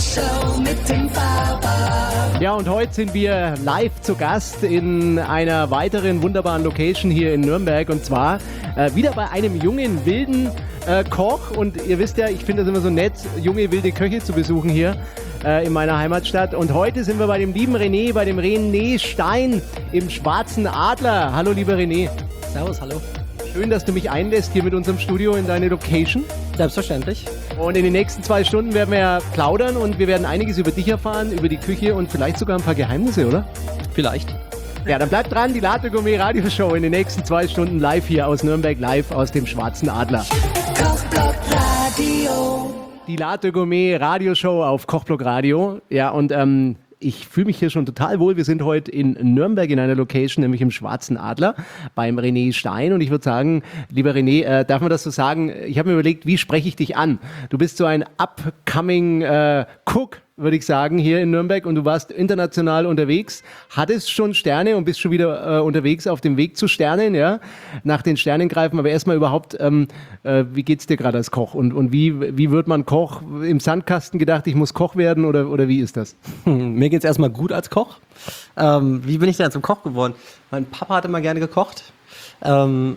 Radioshow mit dem Faber. Ja, und heute sind wir live zu Gast in einer weiteren wunderbaren Location hier in Nürnberg. Und zwar wieder bei einem jungen, wilden Koch. Und ihr wisst ja, ich finde es immer so nett, junge, wilde Köche zu besuchen hier in meiner Heimatstadt. Und heute sind wir bei dem lieben René, bei dem René Stein im Schwarzen Adler. Hallo, lieber René. Servus, hallo. Schön, dass du mich einlässt hier mit unserem Studio in deine Location. Selbstverständlich. Und in den nächsten 2 Stunden werden wir ja plaudern und wir werden einiges über dich erfahren, über die Küche und vielleicht sogar ein paar Geheimnisse, oder? Vielleicht. Ja, dann bleibt dran, die Latte Gourmet Radioshow in den nächsten 2 Stunden live hier aus Nürnberg, live aus dem Schwarzen Adler. Kochblock Radio. Die Latte Gourmet Radioshow auf Kochblock Radio. Ja, und ich fühle mich hier schon total wohl. Wir sind heute in Nürnberg in einer Location, nämlich im Schwarzen Adler, beim René Stein. Und ich würde sagen, lieber René, darf man das so sagen? Ich habe mir überlegt, wie spreche ich dich an? Du bist so ein upcoming Cook, würde ich sagen, hier in Nürnberg. Und du warst international unterwegs, hattest schon Sterne und bist schon wieder unterwegs auf dem Weg zu Sternen, ja? Nach den Sternen greifen. Aber erstmal überhaupt, wie geht's dir gerade als Koch? Und wie wird man Koch? Im Sandkasten gedacht, ich muss Koch werden oder wie ist das? Mir geht's erstmal gut als Koch. Wie bin ich denn zum Koch geworden? Mein Papa hat immer gerne gekocht. Und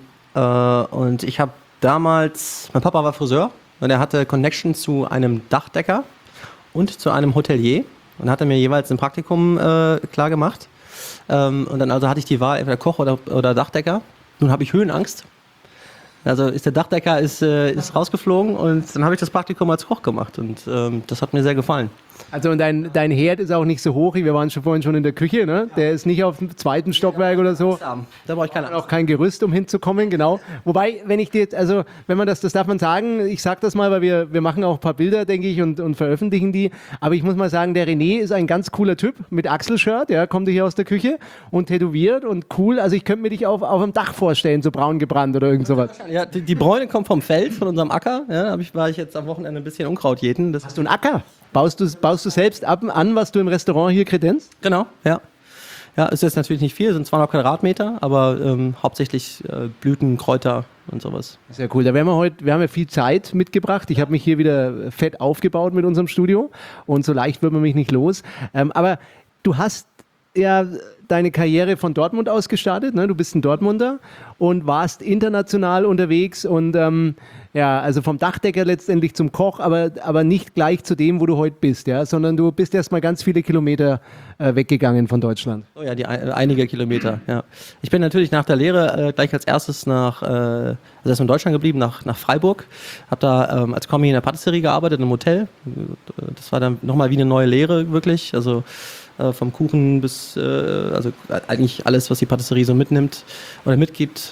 ich habe damals, mein Papa war Friseur und er hatte Connection zu einem Dachdecker und zu einem Hotelier und hat er mir jeweils ein Praktikum klar gemacht. Und dann also hatte ich die Wahl, entweder Koch oder Dachdecker. Nun habe ich Höhenangst. Also ist der Dachdecker ist rausgeflogen und dann habe ich das Praktikum als Koch gemacht und das hat mir sehr gefallen. Also und dein Herd ist auch nicht so hoch, wir waren vorhin schon in der Küche, ne? Der ist nicht auf dem 2. Stockwerk oder so. Da brauche ich keine Angst. Auch kein Gerüst, um hinzukommen, genau. Wobei, wenn ich dir jetzt, also wenn man das darf man sagen, ich sag das mal, weil wir machen auch ein paar Bilder, denke ich, und veröffentlichen die. Aber ich muss mal sagen, der René ist ein ganz cooler Typ mit Achselshirt, ja, kommt hier aus der Küche und tätowiert und cool. Also ich könnte mir dich auf dem Dach vorstellen, so braun gebrannt oder irgend sowas. Ja, die Bräune kommt vom Feld, von unserem Acker. Ja, war ich jetzt am Wochenende ein bisschen Unkraut jäten. Hast du einen Acker? Baust du selbst an, was du im Restaurant hier kredenzt? Genau, ja. Ja, ist jetzt natürlich nicht viel, sind 200 Quadratmeter, aber hauptsächlich Blüten, Kräuter und sowas. Sehr cool. Da wir haben ja viel Zeit mitgebracht. Ich habe mich hier wieder fett aufgebaut mit unserem Studio und so leicht wird man mich nicht los. Aber du hast ja deine Karriere von Dortmund aus gestartet, ne? Du bist ein Dortmunder und warst international unterwegs und ja, also vom Dachdecker letztendlich zum Koch, aber nicht gleich zu dem, wo du heute bist, ja, sondern du bist erstmal ganz viele Kilometer weggegangen von Deutschland. Oh ja, einige Kilometer, ja. Ich bin natürlich nach der Lehre gleich als erstes also erst in Deutschland geblieben, nach Freiburg, habe da als Kommi in der Patisserie gearbeitet, im Hotel. Das war dann nochmal wie eine neue Lehre, wirklich, also vom Kuchen bis, also eigentlich alles, was die Patisserie so mitnimmt oder mitgibt.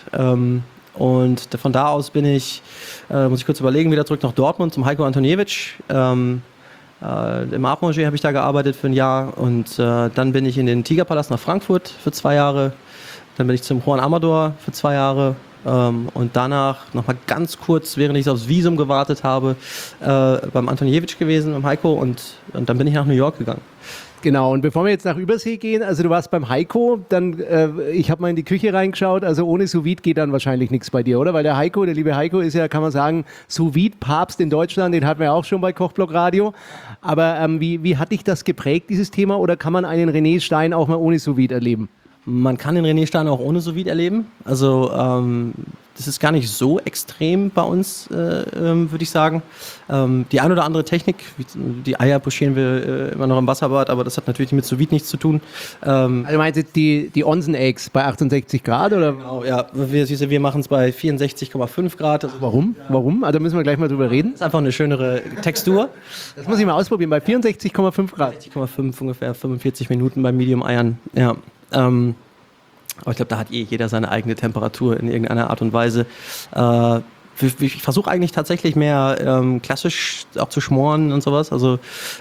Und von da aus bin ich, muss ich kurz überlegen, wieder zurück nach Dortmund zum Heiko Antoniewicz. Im Art-Manger habe ich da gearbeitet für ein Jahr und dann bin ich in den Tigerpalast nach Frankfurt für 2 Jahre. Dann bin ich zum Juan Amador für 2 Jahre. Und danach nochmal ganz kurz, während ich aufs Visum gewartet habe, beim Antoniewicz gewesen, beim Heiko und dann bin ich nach New York gegangen. Genau, und bevor wir jetzt nach Übersee gehen, also du warst beim Heiko, dann, ich habe mal in die Küche reingeschaut, also ohne Sous-Vide geht dann wahrscheinlich nichts bei dir, oder? Weil der liebe Heiko ist ja, kann man sagen, Sous-Vide-Papst in Deutschland, den hatten wir auch schon bei Kochblock Radio. Aber wie hat dich das geprägt, dieses Thema, oder kann man einen René Stein auch mal ohne Sous-Vide erleben? Man kann den René Stein auch ohne Sous-Vide erleben. Also das ist gar nicht so extrem bei uns, würde ich sagen. Die ein oder andere Technik, die Eier pochieren wir immer noch im Wasserbad, aber das hat natürlich mit Sous-Vide nichts zu tun. Also meinst du jetzt die Onsen-Eggs bei 68 Grad? Oder? Genau, ja. Wir machen es bei 64,5 Grad. Warum? Also da müssen wir gleich mal drüber reden. Das ist einfach eine schönere Textur. Das muss ich mal ausprobieren, bei 64,5 Grad. 64,5, ungefähr 45 Minuten bei Medium-Eiern, ja. Aber ich glaube, da hat jeder seine eigene Temperatur in irgendeiner Art und Weise. Ich versuche eigentlich tatsächlich mehr klassisch auch zu schmoren und sowas. Also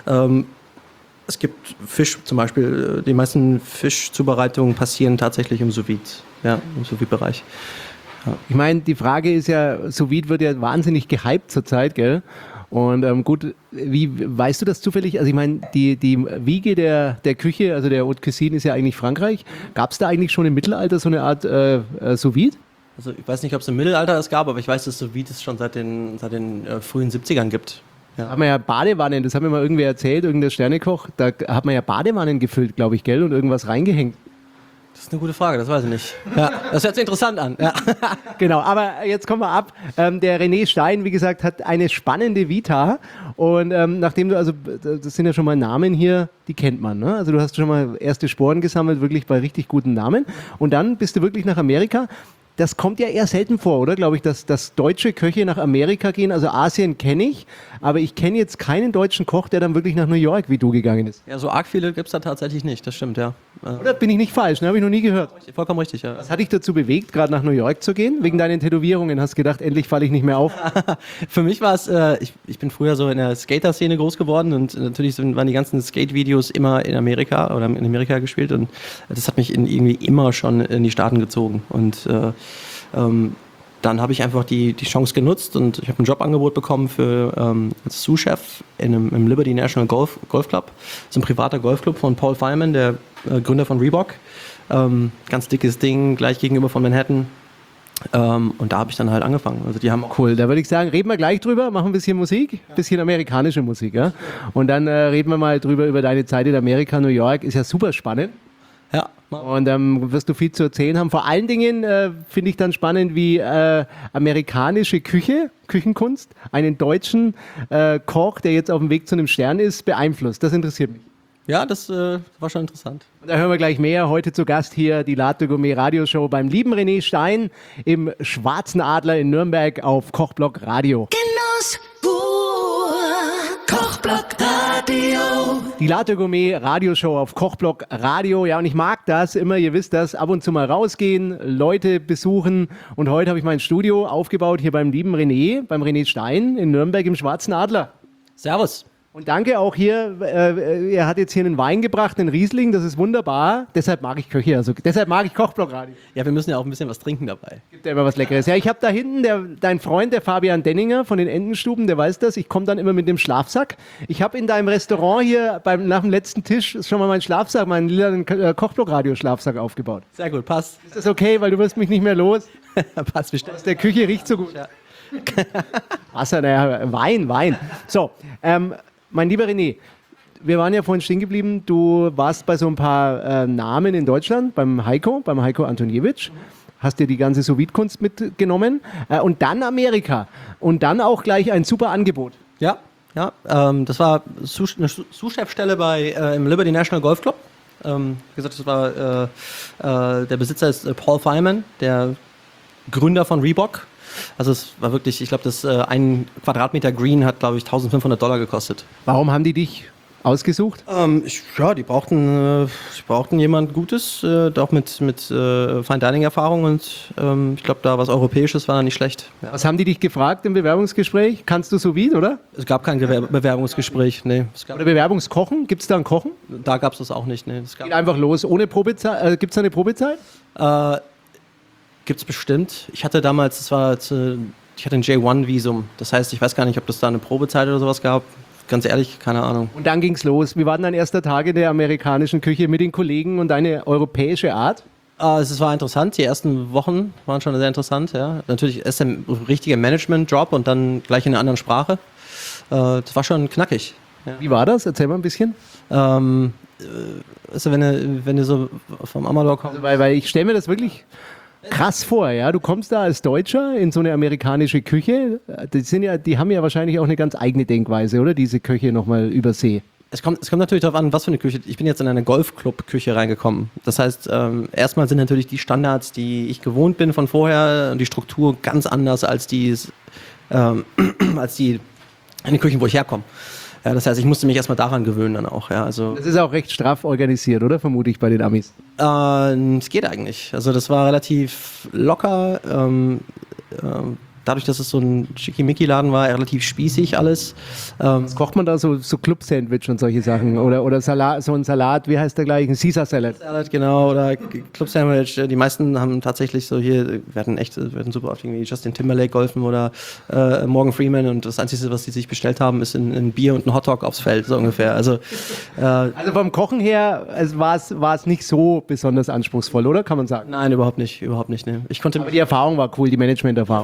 es gibt Fisch zum Beispiel, die meisten Fischzubereitungen passieren tatsächlich im Sous-Vide, ja, im Sous-Vide-Bereich. Ja. Ich meine, die Frage ist ja, Sous-Vide wird ja wahnsinnig gehypt zurzeit, gell? Und gut, wie weißt du das zufällig? Also ich meine, die Wiege der Küche, also der Haute Cuisine ist ja eigentlich Frankreich. Gab es da eigentlich schon im Mittelalter so eine Art Sous-Vide? Also ich weiß nicht, ob es im Mittelalter es gab, aber ich weiß, dass Sous-Vide es schon seit den frühen 70ern gibt. Ja. Hat man ja Badewannen, das hat mir mal irgendwer erzählt, irgendein Sternekoch, da hat man ja Badewannen gefüllt, glaube ich, gell, und irgendwas reingehängt. Das ist eine gute Frage, das weiß ich nicht. Ja, das hört sich interessant an. Ja. Genau, aber jetzt kommen wir ab. Der René Stein, wie gesagt, hat eine spannende Vita und nachdem du, also das sind ja schon mal Namen hier, die kennt man, ne? Also du hast schon mal erste Sporen gesammelt, wirklich bei richtig guten Namen und dann bist du wirklich nach Amerika. Das kommt ja eher selten vor, oder? Glaube ich, dass deutsche Köche nach Amerika gehen. Also Asien kenne ich, aber ich kenne jetzt keinen deutschen Koch, der dann wirklich nach New York wie du gegangen ist. Ja, so arg viele gibt es da tatsächlich nicht, das stimmt, ja. Oder bin ich nicht falsch? Ne? Habe ich noch nie gehört. Vollkommen richtig, ja. Was hat dich dazu bewegt, gerade nach New York zu gehen? Wegen deinen Tätowierungen? Hast gedacht, endlich falle ich nicht mehr auf? Für mich war es, ich bin früher so in der Skater-Szene groß geworden und natürlich waren die ganzen Skate-Videos immer in Amerika oder in Amerika gespielt und das hat mich irgendwie immer schon in die Staaten gezogen und dann habe ich einfach die Chance genutzt und ich habe ein Jobangebot bekommen für als Sous-Chef im Liberty National Golf Club. Das ist ein privater Golfclub von Paul Feynman, der Gründer von Reebok. Ganz dickes Ding, gleich gegenüber von Manhattan. Und da habe ich dann halt angefangen. Also die haben Cool, da würde ich sagen, reden wir gleich drüber, machen ein bisschen Musik, ein bisschen amerikanische Musik. Ja? Und dann reden wir mal drüber über deine Zeit in Amerika, New York, ist ja super spannend. ja, Und wirst du viel zu erzählen haben. Vor allen Dingen finde ich dann spannend, wie amerikanische Küchenkunst, einen deutschen Koch, der jetzt auf dem Weg zu einem Stern ist, beeinflusst. Das interessiert mich. ja, das war schon interessant. Und da hören wir gleich mehr. Heute zu Gast hier die Latte Gourmet Radioshow beim lieben René Stein im Schwarzen Adler in Nürnberg auf Kochblock Radio. Genuss pur. Kochblock Radio. Die Latte Gourmet Radioshow auf Kochblock Radio. Ja, und ich mag das immer, ihr wisst das, ab und zu mal rausgehen, Leute besuchen. Und heute habe ich mein Studio aufgebaut hier beim lieben René, beim René Stein in Nürnberg im Schwarzen Adler. Servus. Und danke auch hier, er hat jetzt hier einen Wein gebracht, einen Riesling, das ist wunderbar. Deshalb mag ich Köche, also deshalb mag ich Kochblock Radio. Ja, wir müssen ja auch ein bisschen was trinken dabei. Gibt ja immer was Leckeres. Ja, ich habe da hinten, dein Freund, der Fabian Denninger von den Entenstuben, der weiß das, ich komme dann immer mit dem Schlafsack. Ich habe in deinem Restaurant hier nach dem letzten Tisch schon mal meinen Schlafsack, meinen lilanen Kochblock Radio Schlafsack aufgebaut. Sehr gut, passt. Ist das okay, weil du wirst mich nicht mehr los? Passt bestimmt. Aus der Küche riecht so gut. Ja. Wasser, naja, Wein. So, mein lieber René, wir waren ja vorhin stehen geblieben, du warst bei so ein paar Namen in Deutschland, beim Heiko Antoniewicz, hast dir die ganze Sous-Vide-Kunst mitgenommen und dann Amerika und dann auch gleich ein super Angebot. Ja, das war eine Sous-Chef-Stelle im Liberty National Golf Club. Wie gesagt, das war der Besitzer ist Paul Feynman, der Gründer von Reebok. Also es war wirklich, ich glaube, das ein Quadratmeter Green hat, glaube ich, $1.500 gekostet. Warum haben die dich ausgesucht? Die brauchten jemand Gutes, auch mit Fine Dining Erfahrung und ich glaube, da was Europäisches war da nicht schlecht. Ja. Was haben die dich gefragt im Bewerbungsgespräch? Kannst du Sous-Vide, oder? Es gab kein Bewerbungsgespräch, nee. Oder Bewerbungskochen? Gibt es da ein Kochen? Da gab es das auch nicht, nee. Geht einfach los, ohne Probezeit? Gibt es da eine Probezeit? Gibt's bestimmt. Ich hatte damals, ich hatte ein J1-Visum. Das heißt, ich weiß gar nicht, ob das da eine Probezeit oder sowas gab. Ganz ehrlich, keine Ahnung. Und dann ging's los. Wie war denn dein erster Tag in der amerikanischen Küche mit den Kollegen und deine europäische Art? Es war interessant. Die ersten Wochen waren schon sehr interessant. Ja. Natürlich erst ein richtiger Management-Job und dann gleich in einer anderen Sprache. Das war schon knackig. Ja. Wie war das? Erzähl mal ein bisschen. Also wenn du so vom Amador kommst. Also, weil ich stelle mir das wirklich krass vor, ja. Du kommst da als Deutscher in so eine amerikanische Küche. Die haben ja wahrscheinlich auch eine ganz eigene Denkweise, oder? Diese Köche nochmal über See. Es kommt natürlich darauf an, was für eine Küche. Ich bin jetzt in eine Golfclub-Küche reingekommen. Das heißt, erstmal sind natürlich die Standards, die ich gewohnt bin von vorher, und die Struktur ganz anders als die in den Küchen, wo ich herkomme. Ja, das heißt, ich musste mich erstmal daran gewöhnen dann auch. Ja, also das ist auch recht straff organisiert, oder? Vermute ich bei den Amis. Es geht eigentlich. Also das war relativ locker. Dadurch, dass es so ein Schickimicki-Laden war, relativ spießig alles. Was kocht man da so Club-Sandwich und solche Sachen? Oder Salat, so ein Salat, wie heißt der gleich? Ein Caesar Salad. Salad, genau, oder Club-Sandwich. Die meisten haben tatsächlich so hier, wir hatten super oft irgendwie Justin Timberlake geholfen oder Morgan Freeman und das Einzige, was die sich bestellt haben, ist ein Bier und ein Hotdog aufs Feld, so ungefähr. Also vom Kochen her war es nicht so besonders anspruchsvoll, oder? Kann man sagen? Nein, überhaupt nicht. Nee. Aber die Erfahrung war cool, die Management-Erfahrung. Die Erfahrung war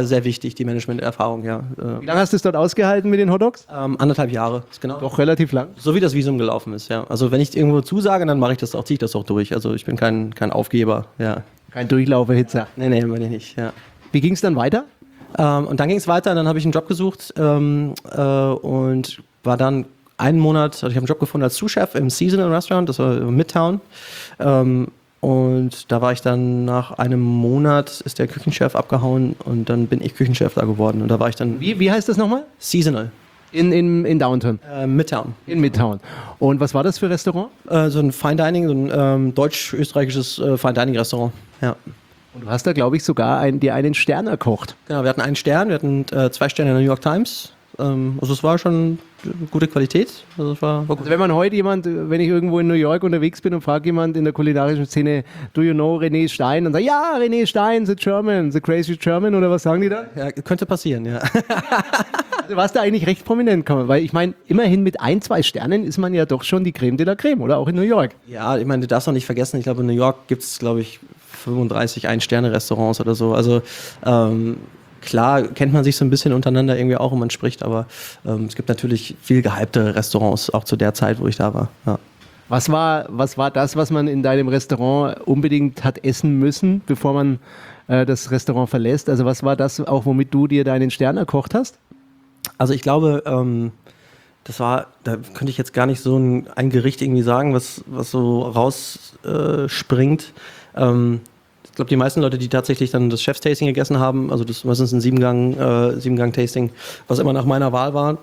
Fall sehr wichtig, die Management-Erfahrung, ja. Wie lange hast du es dort ausgehalten mit den Hotdogs? 1,5 Jahre, ist genau. Doch relativ lang. So wie das Visum gelaufen ist, ja. Also wenn ich irgendwo zusage, dann mache ich das auch, ziehe ich das auch durch. Also ich bin kein Aufgeber, ja. Kein Durchlauferhitzer. Nee, meine ich nicht, ja. Wie ging es dann weiter? Und dann ging es weiter, dann habe ich einen Job gesucht und war dann einen Monat, also ich habe einen Job gefunden als Sous-Chef im Seasonal Restaurant, das war Midtown. Und da war ich dann nach einem Monat, ist der Küchenchef abgehauen und dann bin ich Küchenchef da geworden. Und da war ich dann Wie heißt das nochmal? Seasonal, In Downtown. Midtown. In Midtown. Und was war das für Restaurant? So ein Fine Dining, so ein deutsch-österreichisches Fine Dining Restaurant, ja. Und du hast da, glaube ich, sogar dir einen Stern erkocht. Genau, wir hatten einen Stern, wir hatten 2 Sterne in der New York Times. Also es war schon gute Qualität. Also es war gut. Also wenn man heute wenn ich irgendwo in New York unterwegs bin und frage jemand in der kulinarischen Szene, do you know René Stein? Und sagt, ja, René Stein, the German, the crazy German, oder was sagen die da? Ja, könnte passieren, ja. Du warst da eigentlich recht prominent, weil ich meine, immerhin mit 1, 2 Sternen ist man ja doch schon die Creme de la Creme, oder? Auch in New York. Ja, ich meine, du darfst noch nicht vergessen, ich glaube in New York gibt es, glaube ich, 35 Ein-Sterne-Restaurants oder so. Also klar kennt man sich so ein bisschen untereinander irgendwie auch und man spricht, aber es gibt natürlich viel gehyptere Restaurants, auch zu der Zeit, wo ich da war. Ja. Was war das, was man in deinem Restaurant unbedingt hat essen müssen, bevor man das Restaurant verlässt? Also was war das auch, womit du dir deinen Stern erkocht hast? Also ich glaube, da könnte ich jetzt gar nicht so ein Gericht irgendwie sagen, was so rausspringt. Ich glaube, die meisten Leute, die tatsächlich dann das Chef's-Tasting gegessen haben, also das meistens ein 7-Gang-Tasting, was immer nach meiner Wahl war.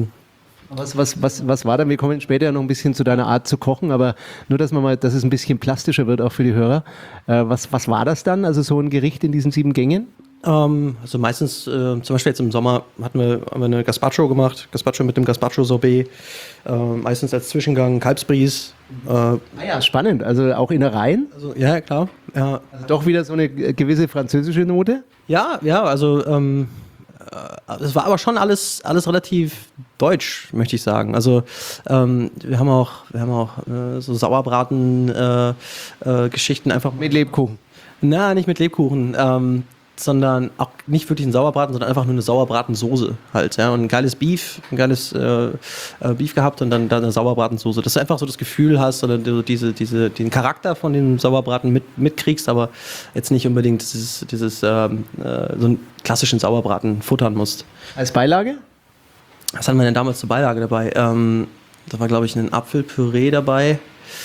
Was war dann? Wir kommen später ja noch ein bisschen zu deiner Art zu kochen, aber nur, dass es ein bisschen plastischer wird, auch für die Hörer. Was war das dann? Also so ein Gericht in diesen 7 Gängen? Also meistens, zum Beispiel jetzt im Sommer haben wir eine Gazpacho gemacht, Gazpacho mit dem Gazpacho-Sorbet, meistens als Zwischengang Kalbsbries. Ja, spannend. Also auch Innereien? Also, ja, klar. Ja. Also doch wieder so eine gewisse französische Note? Ja, also es war aber schon alles relativ deutsch, möchte ich sagen. Also wir haben auch so Sauerbraten-Geschichten einfach. Mit Lebkuchen? Na, nicht mit Lebkuchen, sondern auch nicht wirklich ein Sauerbraten, sondern einfach nur eine Sauerbratensoße halt. Ja? Und ein geiles Beef gehabt und dann eine Sauerbratensoße. Dass du einfach so das Gefühl hast oder du den Charakter von dem Sauerbraten mitkriegst, aber jetzt nicht unbedingt so einen klassischen Sauerbraten futtern musst. Als Beilage? Was hatten wir denn damals zur Beilage dabei? Da war, glaube ich, ein Apfelpüree dabei.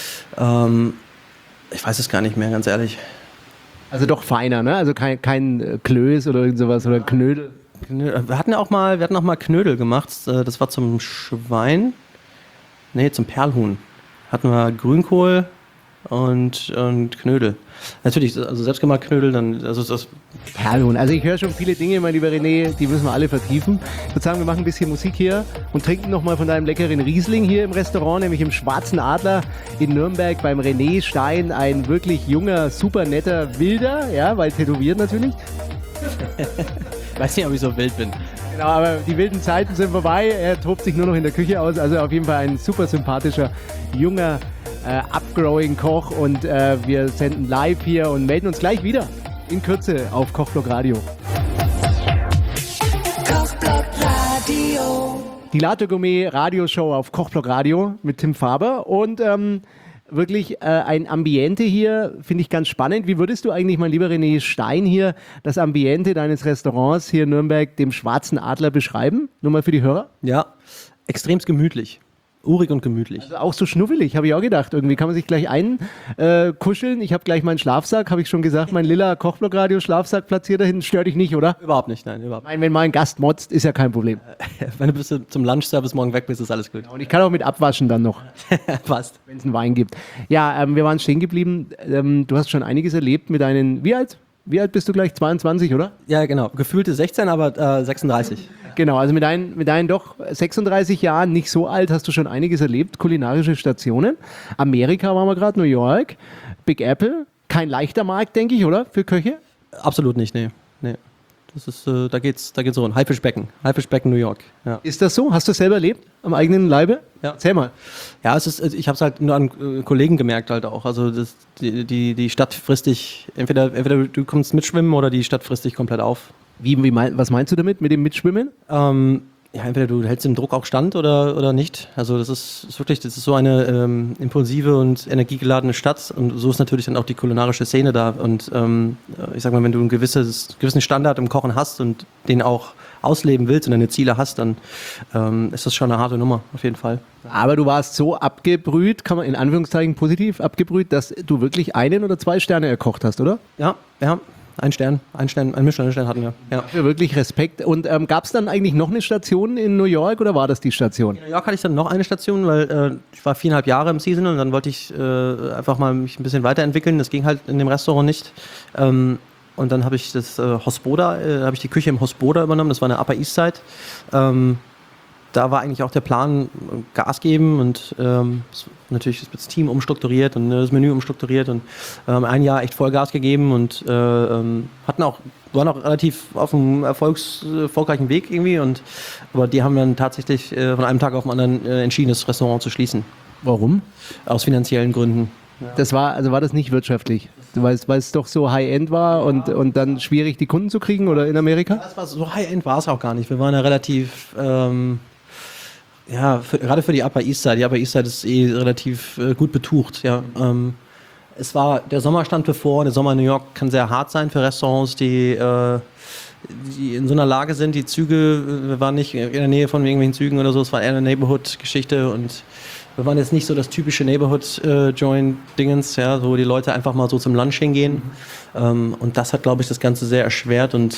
Ich weiß es gar nicht mehr, ganz ehrlich. Also doch feiner, ne? Also kein Klöß oder irgend sowas oder Knödel. Wir hatten auch mal Knödel gemacht. Das war zum Schwein. Nee, zum Perlhuhn. Hatten wir Grünkohl und Knödel. Natürlich, also selbstgemacht Knödel, dann, also das. Perlhuhn. Also ich höre schon viele Dinge, mein lieber René, die müssen wir alle vertiefen. Ich würde sagen, wir machen ein bisschen Musik hier und trinken nochmal von deinem leckeren Riesling hier im Restaurant, nämlich im Schwarzen Adler in Nürnberg beim René Stein. Ein wirklich junger, super netter Wilder, ja, weil tätowiert natürlich. Weiß nicht, ob ich so wild bin. Genau, aber die wilden Zeiten sind vorbei. Er tobt sich nur noch in der Küche aus. Also auf jeden Fall ein super sympathischer, junger, upgrowing Koch. Und wir senden live hier und melden uns gleich wieder in Kürze auf Kochblock Radio. Kochblock Radio. Die Latte Gourmet Radioshow auf Kochblock Radio mit Tim Faber. Und wirklich ein Ambiente hier, finde ich ganz spannend. Wie würdest du eigentlich, mein lieber René Stein, hier das Ambiente deines Restaurants hier in Nürnberg, dem Schwarzen Adler, beschreiben? Nur mal für die Hörer. Ja, extremst gemütlich. Urig und gemütlich. Also auch so schnuffelig, habe ich auch gedacht. Irgendwie kann man sich gleich einkuscheln. Ich habe gleich meinen Schlafsack, habe ich schon gesagt, mein lila Kochblock-Radio-Schlafsack platziert da hinten. Stört dich nicht, oder? Überhaupt nicht, nein, überhaupt Ich meine, wenn mal ein Gast motzt, ist ja kein Problem. nicht. Wenn du bis zum Lunchservice morgen weg bist, ist alles gut. Und ich kann auch mit abwaschen dann noch, Passt. wenn es einen Wein gibt. Ja, wir waren stehen geblieben. Du hast schon einiges erlebt mit deinen, wie alt? Wie alt bist du gleich? 22, oder? Ja, genau. Gefühlte 16, aber 36. Genau, also mit deinen doch 36 Jahren, nicht so alt, hast du schon einiges erlebt, kulinarische Stationen. Amerika waren wir gerade, New York, Big Apple, kein leichter Markt, denke ich, oder? Für Köche? Absolut nicht, nee. Das ist, da geht's so ein Haifischbecken, New York. Ja. Ist das so? Hast du es selber erlebt? Am eigenen Leibe? Ja. Erzähl mal. Ja, ich habe es halt nur an Kollegen gemerkt halt auch. Also die Stadt frisst dich, entweder du kommst mitschwimmen oder die Stadt frisst dich komplett auf. Was meinst du damit, mit dem Mitschwimmen? Ja, entweder du hältst den Druck auch stand oder nicht. Also das ist wirklich, das ist so eine impulsive und energiegeladene Stadt und so ist natürlich dann auch die kulinarische Szene da. Und ich sag mal, wenn du einen gewissen Standard im Kochen hast und den auch ausleben willst und deine Ziele hast, dann ist das schon eine harte Nummer, auf jeden Fall. Aber du warst so abgebrüht, kann man in Anführungszeichen positiv abgebrüht, dass du wirklich 1 oder 2 Sterne erkocht hast, oder? Ja. Ein Michelin-Stern hatten wir. Ja. Für wirklich Respekt. Und gab es dann eigentlich noch eine Station in New York oder war das die Station? In New York hatte ich dann noch eine Station, weil ich war 4,5 Jahre im Seasonal und dann wollte ich einfach mal mich ein bisschen weiterentwickeln. Das ging halt in dem Restaurant nicht. Und dann habe ich das Hospoda, habe ich die Küche im Hospoda übernommen. Das war eine Upper East Side. Da war eigentlich auch der Plan, Gas geben und natürlich das Team umstrukturiert und das Menü umstrukturiert und ein Jahr echt Vollgas gegeben und waren auch relativ auf einem erfolgreichen Weg irgendwie aber die haben dann tatsächlich von einem Tag auf den anderen entschieden, das Restaurant zu schließen. Warum? Aus finanziellen Gründen. War das nicht wirtschaftlich? Weil es doch so High-End war und dann schwierig die Kunden zu kriegen oder in Amerika? Das war so High-End war es auch gar nicht. Wir waren ja relativ gerade für die Upper East Side. Die Upper East Side ist relativ gut betucht. Ja. Der Sommer stand bevor. Der Sommer in New York kann sehr hart sein für Restaurants, die in so einer Lage sind. Die Züge, wir waren nicht in der Nähe von irgendwelchen Zügen oder so. Es war eher eine Neighborhood-Geschichte und wir waren jetzt nicht so das typische Neighborhood-Joint-Dingens, ja, wo die Leute einfach mal so zum Lunch hingehen. Und das hat, glaube ich, das Ganze sehr erschwert und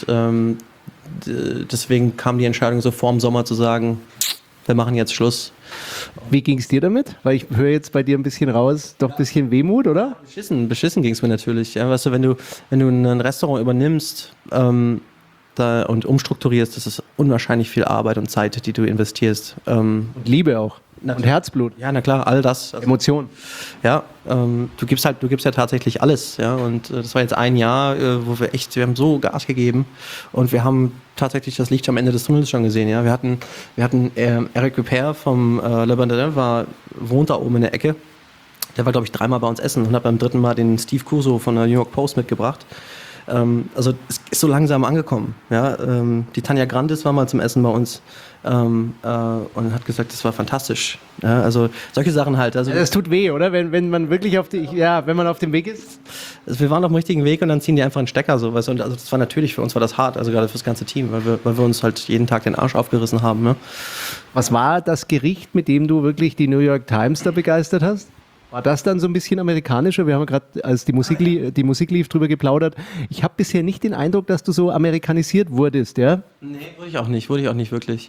deswegen kam die Entscheidung so vor dem Sommer zu sagen, wir machen jetzt Schluss. Wie ging es dir damit? Weil ich höre jetzt bei dir ein bisschen raus, doch ein bisschen Wehmut, oder? Beschissen ging es mir natürlich. Ja, weißt du, wenn du ein Restaurant übernimmst und umstrukturierst, das ist unwahrscheinlich viel Arbeit und Zeit, die du investierst. Und Liebe auch. Und Herzblut. Ja, na klar, all das. Also, Emotionen. Ja, du gibst ja tatsächlich alles. Ja, und das war jetzt ein Jahr, wo wir haben so Gas gegeben und wir haben tatsächlich das Licht am Ende des Tunnels schon gesehen. Ja, wir hatten Eric Ripert vom Le Bandadin, wohnt da oben in der Ecke. Der war, glaube ich, 3-mal bei uns essen und hat beim 3. Mal den Steve Kuso von der New York Post mitgebracht. Also es ist so langsam angekommen. Ja? Die Tanja Grandis war mal zum Essen bei uns und hat gesagt, das war fantastisch. Ja? Also solche Sachen halt. Also, das tut weh, oder? Wenn man wirklich wenn man auf dem Weg ist. Also wir waren auf dem richtigen Weg und dann ziehen die einfach einen Stecker. So, weißt du? Und also das war natürlich für uns das hart, also gerade für das ganze Team, weil wir uns halt jeden Tag den Arsch aufgerissen haben. Ne? Was war das Gericht, mit dem du wirklich die New York Times da begeistert hast? War das dann so ein bisschen amerikanischer? Wir haben gerade, als die Musik lief, drüber geplaudert. Ich habe bisher nicht den Eindruck, dass du so amerikanisiert wurdest, ja? Nee, wurde ich auch nicht wirklich.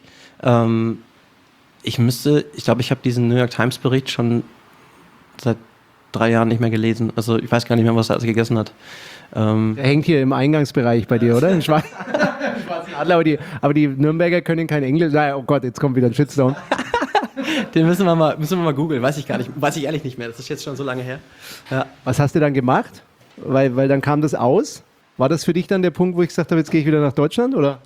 Ich glaube, ich habe diesen New York Times Bericht schon seit 3 Jahren nicht mehr gelesen. Also ich weiß gar nicht mehr, was er alles gegessen hat. Der hängt hier im Eingangsbereich bei dir, oder? Im Schwarzen Adler, aber die Nürnberger können kein Englisch. Oh Gott, jetzt kommt wieder ein Shitstorm. Den müssen wir mal googeln, weiß ich ehrlich nicht mehr, das ist jetzt schon so lange her. Ja. Was hast du dann gemacht? Weil dann kam das aus. War das für dich dann der Punkt, wo ich gesagt habe, jetzt gehe ich wieder nach Deutschland, oder?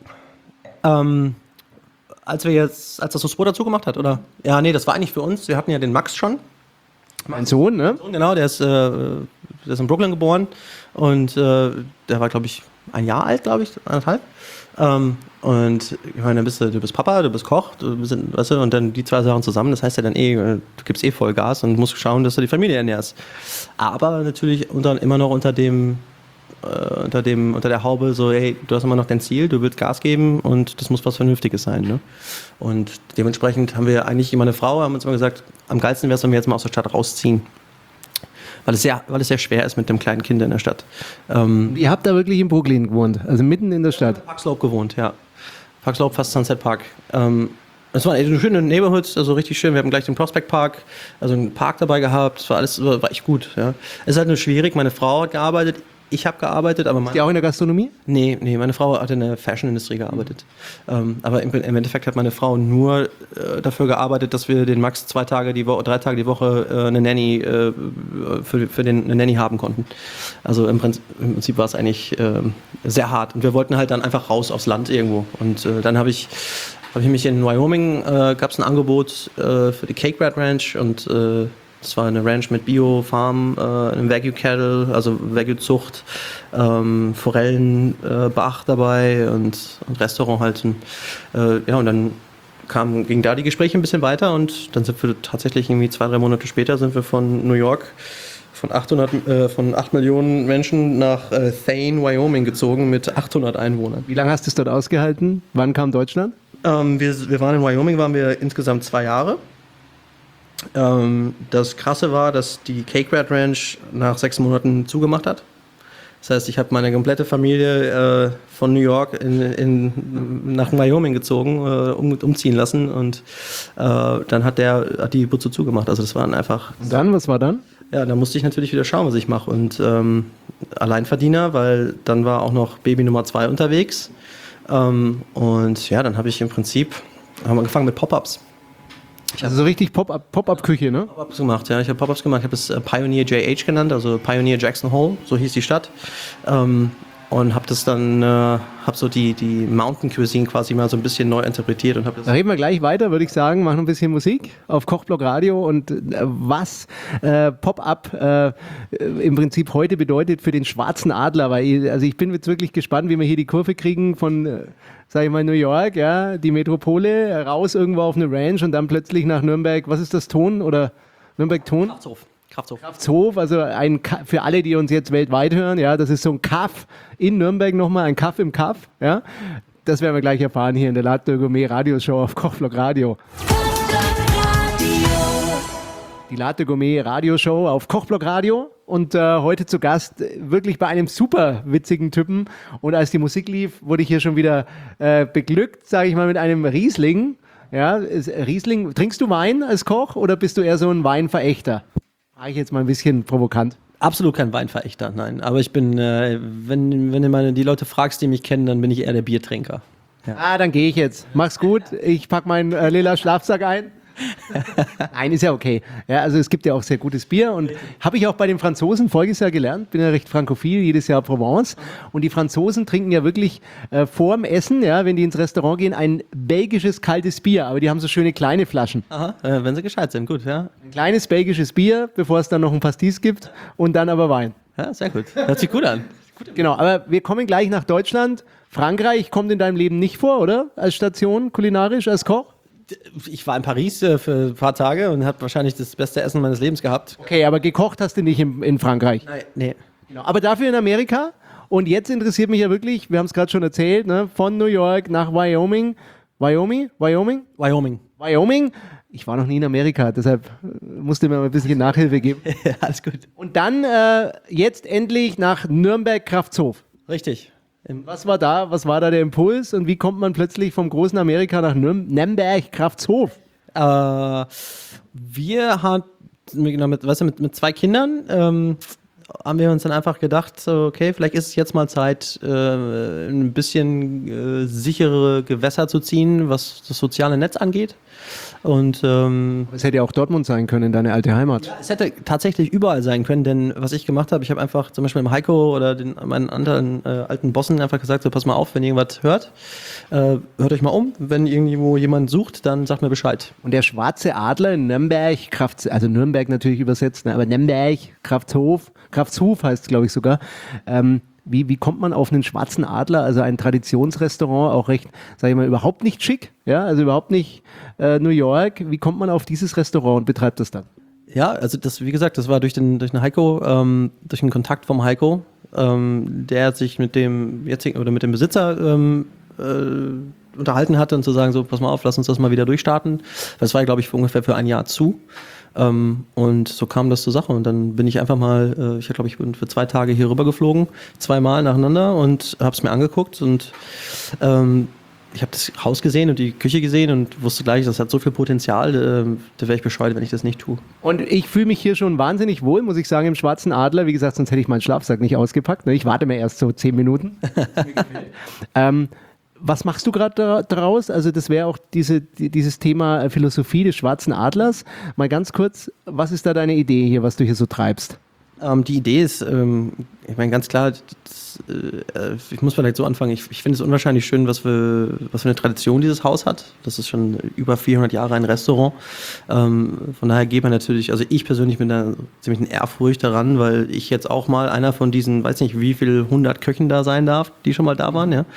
Als das Hospoda zugemacht hat, oder? Ja, nee, das war eigentlich für uns, wir hatten ja den Max schon. Mein Sohn, ne? Genau, der ist in Brooklyn geboren und der war, glaube ich, 1 Jahr alt, glaube ich, 1,5. Und ich meine, du bist Papa, du bist Koch, weißt du, und dann die 2 Sachen zusammen, das heißt ja dann du gibst voll Gas und musst schauen, dass du die Familie ernährst. Aber natürlich immer noch unter der Haube so, hey, du hast immer noch dein Ziel, du willst Gas geben und das muss was Vernünftiges sein. Ne? Und dementsprechend haben wir eigentlich immer eine Frau, haben uns immer gesagt, am geilsten wäre es, wenn wir jetzt mal aus der Stadt rausziehen. Weil es sehr schwer ist mit dem kleinen Kind in der Stadt. Ihr habt da wirklich in Brooklyn gewohnt, also mitten in der Stadt? Park Slope gewohnt, ja. Park Slope, fast Sunset Park. Es war eine schöne Neighborhood, also richtig schön. Wir haben gleich den Prospect Park, also einen Park dabei gehabt. Es war echt gut. Ja. Es ist halt nur schwierig. Meine Frau hat gearbeitet, ich habe gearbeitet, aber ist die auch in der Gastronomie? Nee, meine Frau hat in der Fashion-Industrie gearbeitet. Aber im Endeffekt hat meine Frau nur dafür gearbeitet, dass wir den Max 3 Tage die Woche eine Nanny eine Nanny haben konnten. Also im Prinzip war es eigentlich sehr hart. Und wir wollten halt dann einfach raus aufs Land irgendwo. Und dann habe ich mich in Wyoming, gab es ein Angebot für die Cake Rat Ranch und Das war eine Ranch mit Bio-Farm, einem Wagyu-Cattle, also Wagyu-Zucht, Forellenbach dabei und Restaurant halt. Und dann gingen da die Gespräche ein bisschen weiter und dann sind wir tatsächlich irgendwie 2-3 Monate später sind wir von New York von 8 Millionen Menschen nach Thane, Wyoming gezogen mit 800 Einwohnern. Wie lange hast du es dort ausgehalten? Wann kam Deutschland? Wir waren in Wyoming, waren wir insgesamt 2 Jahre. Das Krasse war, dass die Cake Rat Ranch nach 6 Monaten zugemacht hat. Das heißt, ich habe meine komplette Familie von New York nach Wyoming gezogen, umziehen lassen und dann hat die Butze zugemacht. Also das waren einfach... Und dann, was war dann? Ja, da musste ich natürlich wieder schauen, was ich mache und Alleinverdiener, weil dann war auch noch Baby Nummer 2 unterwegs und ja, dann habe ich im Prinzip angefangen mit Pop-Ups. Also so richtig Pop-Up-Küche, ne? Pop-Ups gemacht, ja. Ich habe Pop-Ups gemacht. Ich habe es Pioneer JH genannt, also Pioneer Jackson Hole, so hieß die Stadt. Und habe das dann, habe so die Mountain Cuisine quasi mal so ein bisschen neu interpretiert und habe das. Da reden wir gleich weiter, würde ich sagen. Machen ein bisschen Musik auf Kochblock Radio und was Pop-Up im Prinzip heute bedeutet für den Schwarzen Adler. Also ich bin jetzt wirklich gespannt, wie wir hier die Kurve kriegen von, sag ich mal, New York, ja, die Metropole, raus irgendwo auf eine Ranch und dann plötzlich nach Nürnberg. Was ist das, Ton oder Nürnberg-Ton? Kraftshof, also für alle, die uns jetzt weltweit hören, ja, das ist so ein Kaff in Nürnberg nochmal, ein Kaff im Kaff, ja. Das werden wir gleich erfahren hier in der Latte Gourmet Radioshow auf Kochblock Radio. Die Latte Gourmet Radioshow auf Kochblock Radio und heute zu Gast wirklich bei einem super witzigen Typen und als die Musik lief, wurde ich hier schon wieder beglückt, sage ich mal, mit einem Riesling. Ja, Riesling, trinkst du Wein als Koch oder bist du eher so ein Weinverächter? Frage ich jetzt mal ein bisschen provokant. Absolut kein Weinverächter, nein. Aber ich bin, wenn du die Leute fragst, die mich kennen, dann bin ich eher der Biertrinker. Ja. Dann gehe ich jetzt. Mach's gut. Ich packe meinen lila Schlafsack ein. Nein, ist ja okay. Ja, also es gibt ja auch sehr gutes Bier und habe ich auch bei den Franzosen voriges Jahr gelernt, bin ja recht frankophil, jedes Jahr Provence und die Franzosen trinken ja wirklich vor dem Essen, ja, wenn die ins Restaurant gehen, ein belgisches kaltes Bier, aber die haben so schöne kleine Flaschen. Aha, wenn sie gescheit sind, gut, ja. Ein kleines belgisches Bier, bevor es dann noch ein Pastis gibt und dann aber Wein. Ja, sehr gut. Hört sich gut an. Genau, aber wir kommen gleich nach Deutschland. Frankreich kommt in deinem Leben nicht vor, oder? Als Station, kulinarisch, als Koch? Ich war in Paris für ein paar Tage und habe wahrscheinlich das beste Essen meines Lebens gehabt. Okay, aber gekocht hast du nicht in Frankreich? Nein, nee. Genau, aber dafür in Amerika. Und jetzt interessiert mich ja wirklich, wir haben es gerade schon erzählt, ne, von New York nach Wyoming. Wyoming? Ich war noch nie in Amerika, deshalb musste mir mal ein bisschen Nachhilfe geben. Ja, alles gut. Und dann jetzt endlich nach Nürnberg-Kraftshof. Richtig. Was war da der Impuls und wie kommt man plötzlich vom großen Amerika nach Nürnberg-Kraftshof? Wir haben mit 2 Kindern haben wir uns dann einfach gedacht, so, okay, vielleicht ist es jetzt mal Zeit, ein bisschen sichere Gewässer zu ziehen, was das soziale Netz angeht. Und es hätte ja auch Dortmund sein können, deine alte Heimat. Ja, es hätte tatsächlich überall sein können, denn was ich gemacht habe, ich habe einfach zum Beispiel dem Heiko oder meinen anderen alten Bossen einfach gesagt, so pass mal auf, wenn ihr irgendwas hört, hört euch mal um, wenn irgendwo jemand sucht, dann sagt mir Bescheid. Und der Schwarze Adler in Nürnberg, also Nürnberg natürlich übersetzt, ne, aber Nürnberg, Kraftshof heißt es glaube ich sogar, wie kommt man auf einen Schwarzen Adler, also ein Traditionsrestaurant, auch recht, sage ich mal, überhaupt nicht schick, ja, also überhaupt nicht New York. Wie kommt man auf dieses Restaurant und betreibt das dann? Ja, also das, wie gesagt, das war durch den Heiko, durch den Kontakt vom Heiko, der sich mit dem jetzigen oder mit dem Besitzer unterhalten hatte und zu sagen, so, pass mal auf, lass uns das mal wieder durchstarten. Das war, glaube ich, ungefähr für ein Jahr zu. Und so kam das zur Sache und dann bin ich einfach mal, ich glaube, ich bin für 2 Tage hier rüber geflogen, 2 Mal nacheinander und habe es mir angeguckt und ich habe das Haus gesehen und die Küche gesehen und wusste gleich, das hat so viel Potenzial, da wäre ich bescheuert, wenn ich das nicht tue. Und ich fühle mich hier schon wahnsinnig wohl, muss ich sagen, im Schwarzen Adler. Wie gesagt, sonst hätte ich meinen Schlafsack nicht ausgepackt. Ne? Ich warte mir erst so 10 Minuten. Was machst du gerade daraus? Also das wäre auch dieses Thema Philosophie des Schwarzen Adlers. Mal ganz kurz, was ist da deine Idee hier, was du hier so treibst? Die Idee ist, ich meine ganz klar, ich muss vielleicht so anfangen, ich finde es unwahrscheinlich schön, was für eine Tradition dieses Haus hat. Das ist schon über 400 Jahre ein Restaurant. Von daher geht man natürlich, also ich persönlich bin da ziemlich in Ehrfurcht daran, weil ich jetzt auch mal einer von diesen, weiß nicht wie viel 100 Köchen da sein darf, die schon mal da waren, ja.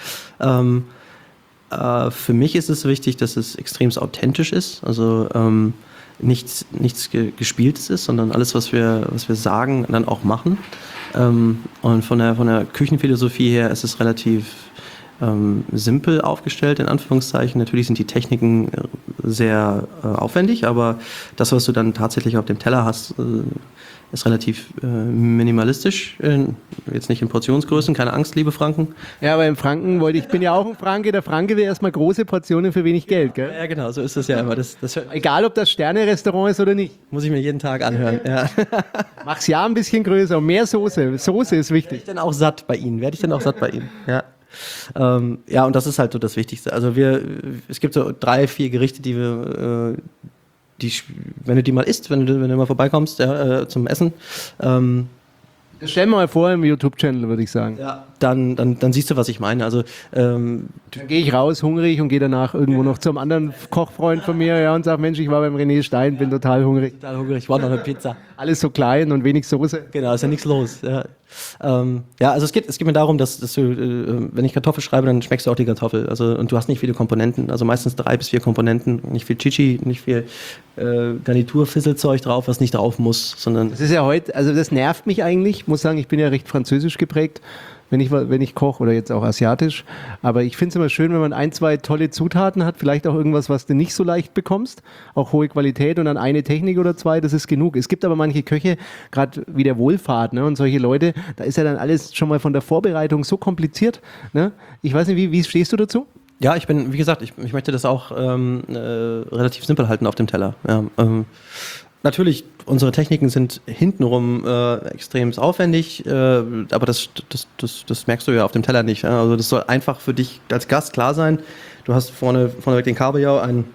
Für mich ist es wichtig, dass es extrem authentisch ist, also nichts Gespieltes ist, sondern alles, was wir sagen, dann auch machen. Und von der Küchenphilosophie her ist es relativ simpel aufgestellt, in Anführungszeichen. Natürlich sind die Techniken sehr aufwendig, aber das, was du dann tatsächlich auf dem Teller hast, ist relativ minimalistisch. Jetzt nicht in Portionsgrößen, keine Angst, liebe Franken. Ja, aber im Franken ich bin ja auch ein Franke, der Franke will erstmal große Portionen für wenig Geld, gell? Ja, genau, so ist es ja immer. Egal, ob das Sterne-Restaurant ist oder nicht. Muss ich mir jeden Tag anhören. Ja. Mach's ja ein bisschen größer und mehr Soße. Soße ist wichtig. Werde ich dann auch satt bei Ihnen? Ja. Ja, und das ist halt so das Wichtigste. Also es gibt so 3, 4 Gerichte, die wir, wenn du die mal isst, wenn du mal vorbeikommst, ja, zum Essen, Das stellen wir mal vor im YouTube-Channel, würde ich sagen. ja, dann siehst du, was ich meine. Also Dann gehe ich raus, hungrig, und gehe danach irgendwo noch zum anderen Kochfreund von mir, ja, und sage, Mensch, ich war beim René Stein, bin total hungrig. total hungrig, ich wollte noch eine Pizza. Alles so klein und wenig Soße. Genau, ist ja nichts los. Ja, also es geht mir darum, dass du, wenn ich Kartoffel schreibe, dann schmeckst du auch die Kartoffel. Also, und du hast nicht viele Komponenten, also meistens 3 bis 4 Komponenten, nicht viel Chichi, nicht viel Garnitur-Fisselzeug drauf, was nicht drauf muss, sondern... Das ist ja heute, also das nervt mich eigentlich. Ich muss sagen, ich bin ja recht französisch geprägt, wenn ich koche, oder jetzt auch asiatisch. Aber ich finde es immer schön, wenn man 1, 2 tolle Zutaten hat, vielleicht auch irgendwas, was du nicht so leicht bekommst, auch hohe Qualität, und dann eine Technik oder 2, das ist genug. Es gibt aber manche Köche, gerade wie der Wohlfahrt, ne, und solche Leute, da ist ja dann alles schon mal von der Vorbereitung so kompliziert. Ne? Ich weiß nicht, wie stehst du dazu? Ja, wie gesagt, ich möchte das auch relativ simpel halten auf dem Teller. Ja, natürlich, unsere Techniken sind hintenrum extrem aufwendig, aber das merkst du ja auf dem Teller nicht. Ja? Also das soll einfach für dich als Gast klar sein. Du hast vorneweg den Kabeljau, ein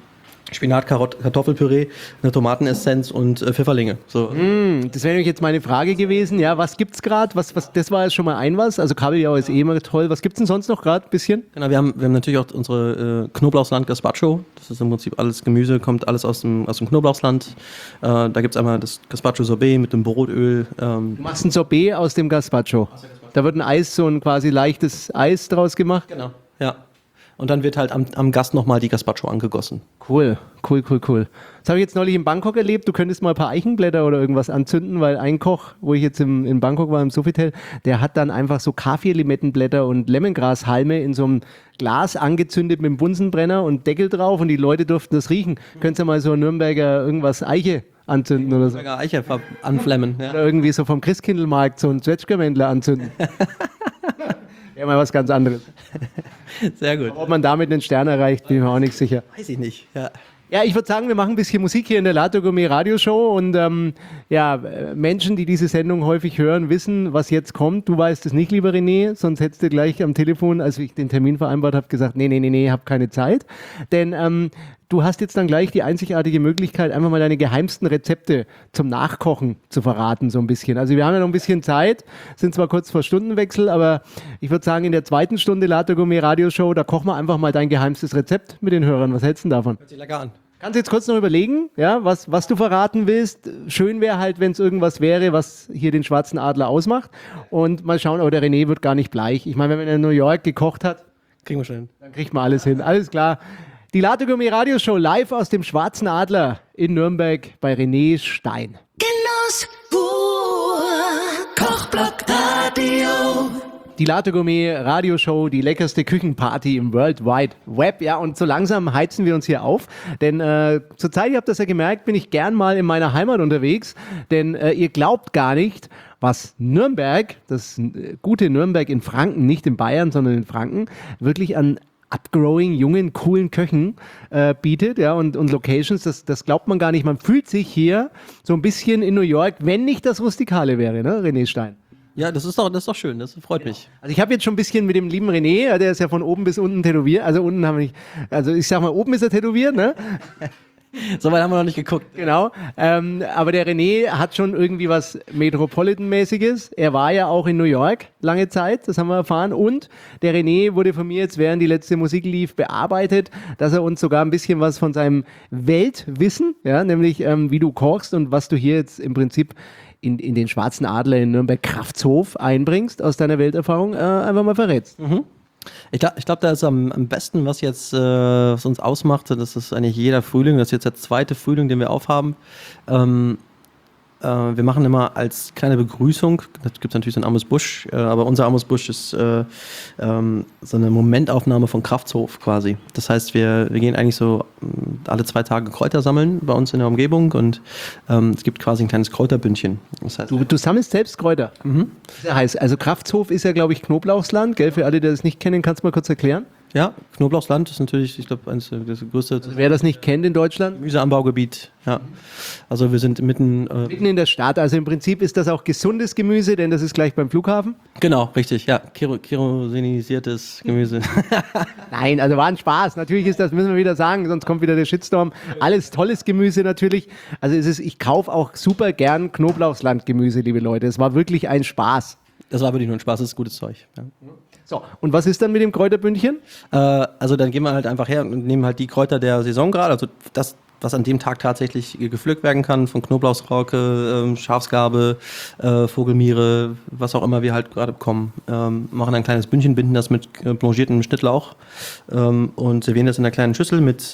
Spinat-Kartoffelpüree, eine Tomatenessenz und Pfifferlinge. So. Das wäre nämlich jetzt meine Frage gewesen. Ja, was gibt's gerade? Das war jetzt schon mal was. Also Kabeljau ist eh immer toll. Was gibt's denn sonst noch gerade? Bisschen? Genau, wir haben natürlich auch unsere Knoblauchsland Gazpacho. Das ist im Prinzip alles Gemüse, kommt alles aus dem Knoblauchsland. Da gibt es einmal das Gazpacho Sorbet mit dem Brotöl. Du machst ein Sorbet aus dem Gazpacho. Da wird so ein quasi leichtes Eis draus gemacht. Genau, ja. Und dann wird halt am Gast nochmal die Gazpacho angegossen. Cool. Das habe ich jetzt neulich in Bangkok erlebt. Du könntest mal ein paar Eichenblätter oder irgendwas anzünden, weil ein Koch, wo ich jetzt in Bangkok war, im Sofitel, der hat dann einfach so Kaffee-Limettenblätter und Lemongrashalme in so einem Glas angezündet mit dem Bunsenbrenner und Deckel drauf, und die Leute durften das riechen. Könntest du mal so ein Nürnberger irgendwas Eiche anzünden oder so? Nürnberger Eiche anflemmen. Ja. Oder irgendwie so vom Christkindlmarkt so ein Zwetschgermändler anzünden. Ja, mal was ganz anderes. Sehr gut. Ob man damit einen Stern erreicht, bin ich mir auch nicht sicher. Weiß ich nicht, ja. Ja, ich würde sagen, wir machen ein bisschen Musik hier in der Lato Gourmet Radioshow, und Menschen, die diese Sendung häufig hören, wissen, was jetzt kommt. Du weißt es nicht, lieber René, sonst hättest du gleich am Telefon, als ich den Termin vereinbart habe, gesagt, nee, hab keine Zeit. Denn du hast jetzt dann gleich die einzigartige Möglichkeit, einfach mal deine geheimsten Rezepte zum Nachkochen zu verraten, so ein bisschen. Also wir haben ja noch ein bisschen Zeit, sind zwar kurz vor Stundenwechsel, aber ich würde sagen, in der 2. Stunde Lato Gourmet Radioshow, da kochen wir einfach mal dein geheimstes Rezept mit den Hörern. Was hältst du davon? Hört sich lecker an. Kannst du jetzt kurz noch überlegen, ja, was du verraten willst? Schön wäre halt, wenn es irgendwas wäre, was hier den Schwarzen Adler ausmacht. Und mal schauen, aber der René wird gar nicht bleich. Ich meine, wenn man in New York gekocht hat, Kriegen wir schon hin. dann kriegt man alles hin. Alles klar. Die Lato Gourmet Radioshow live aus dem Schwarzen Adler in Nürnberg bei René Stein. Genuss pur. Kochblock Radio. Die Lato Gourmet Radioshow, die leckerste Küchenparty im World Wide Web. Ja, und so langsam heizen wir uns hier auf. Denn zurzeit, ihr habt das ja gemerkt, bin ich gern mal in meiner Heimat unterwegs. Denn ihr glaubt gar nicht, was Nürnberg, das gute Nürnberg in Franken, nicht in Bayern, sondern in Franken, wirklich an upgrowing, jungen, coolen Köchen bietet, ja, und Locations, das glaubt man gar nicht. Man fühlt sich hier so ein bisschen in New York, wenn nicht das Rustikale wäre, ne, René Stein? Ja, das ist doch schön, das freut mich. Also ich habe jetzt schon ein bisschen mit dem lieben René, der ist ja von oben bis unten tätowiert, also unten haben wir nicht, also ich sag mal, oben ist er tätowiert, ne? So weit haben wir noch nicht geguckt. Genau. Aber der René hat schon irgendwie was Metropolitan-mäßiges. Er war ja auch in New York lange Zeit, das haben wir erfahren. Und der René wurde von mir jetzt, während die letzte Musik lief, bearbeitet, dass er uns sogar ein bisschen was von seinem Weltwissen, ja, nämlich wie du kochst und was du hier jetzt im Prinzip in den Schwarzen Adler in Nürnberg-Kraftshof einbringst aus deiner Welterfahrung, einfach mal verrätst. Ich glaube, da ist am besten, was jetzt was uns ausmacht, das ist eigentlich jeder Frühling, das ist jetzt der zweite Frühling, den wir aufhaben. Wir machen immer als kleine Begrüßung, da gibt es natürlich so einen Amos Busch, aber unser Amos Busch ist so eine Momentaufnahme von Kraftshof quasi. Das heißt, wir gehen eigentlich so alle 2 Tage Kräuter sammeln bei uns in der Umgebung und es gibt quasi ein kleines Kräuterbündchen. Das heißt, Du sammelst selbst Kräuter. Das heißt, also Kraftshof ist ja, glaube ich, Knoblauchsland, gell? Für alle, die das nicht kennen, kannst du mal kurz erklären? ja, Knoblauchsland ist natürlich, ich glaube, eines der größte Wer das nicht kennt in Deutschland? Gemüseanbaugebiet. Ja. Also wir sind mitten Mitten in der Stadt. Also im Prinzip ist das auch gesundes Gemüse, denn das ist gleich beim Flughafen. genau, richtig, ja, kerosinisiertes Gemüse. Nein, also war ein Spaß. Natürlich ist das, müssen wir wieder sagen, sonst kommt wieder der Shitstorm. Alles tolles Gemüse natürlich. Also ich kaufe auch super gern Knoblauchslandgemüse, liebe Leute. Es war wirklich ein Spaß. Das war wirklich nur ein Spaß, das ist gutes Zeug. Ja. So, und was ist dann mit dem Kräuterbündchen? Also dann gehen wir halt einfach her und nehmen halt die Kräuter der Saison gerade, also das, was an dem Tag tatsächlich gepflückt werden kann, von Knoblauchsrauke, Schafsgarbe, Vogelmiere, was auch immer wir halt gerade bekommen. Machen ein kleines Bündchen, binden das mit blanchiertem Schnittlauch und servieren das in einer kleinen Schüssel mit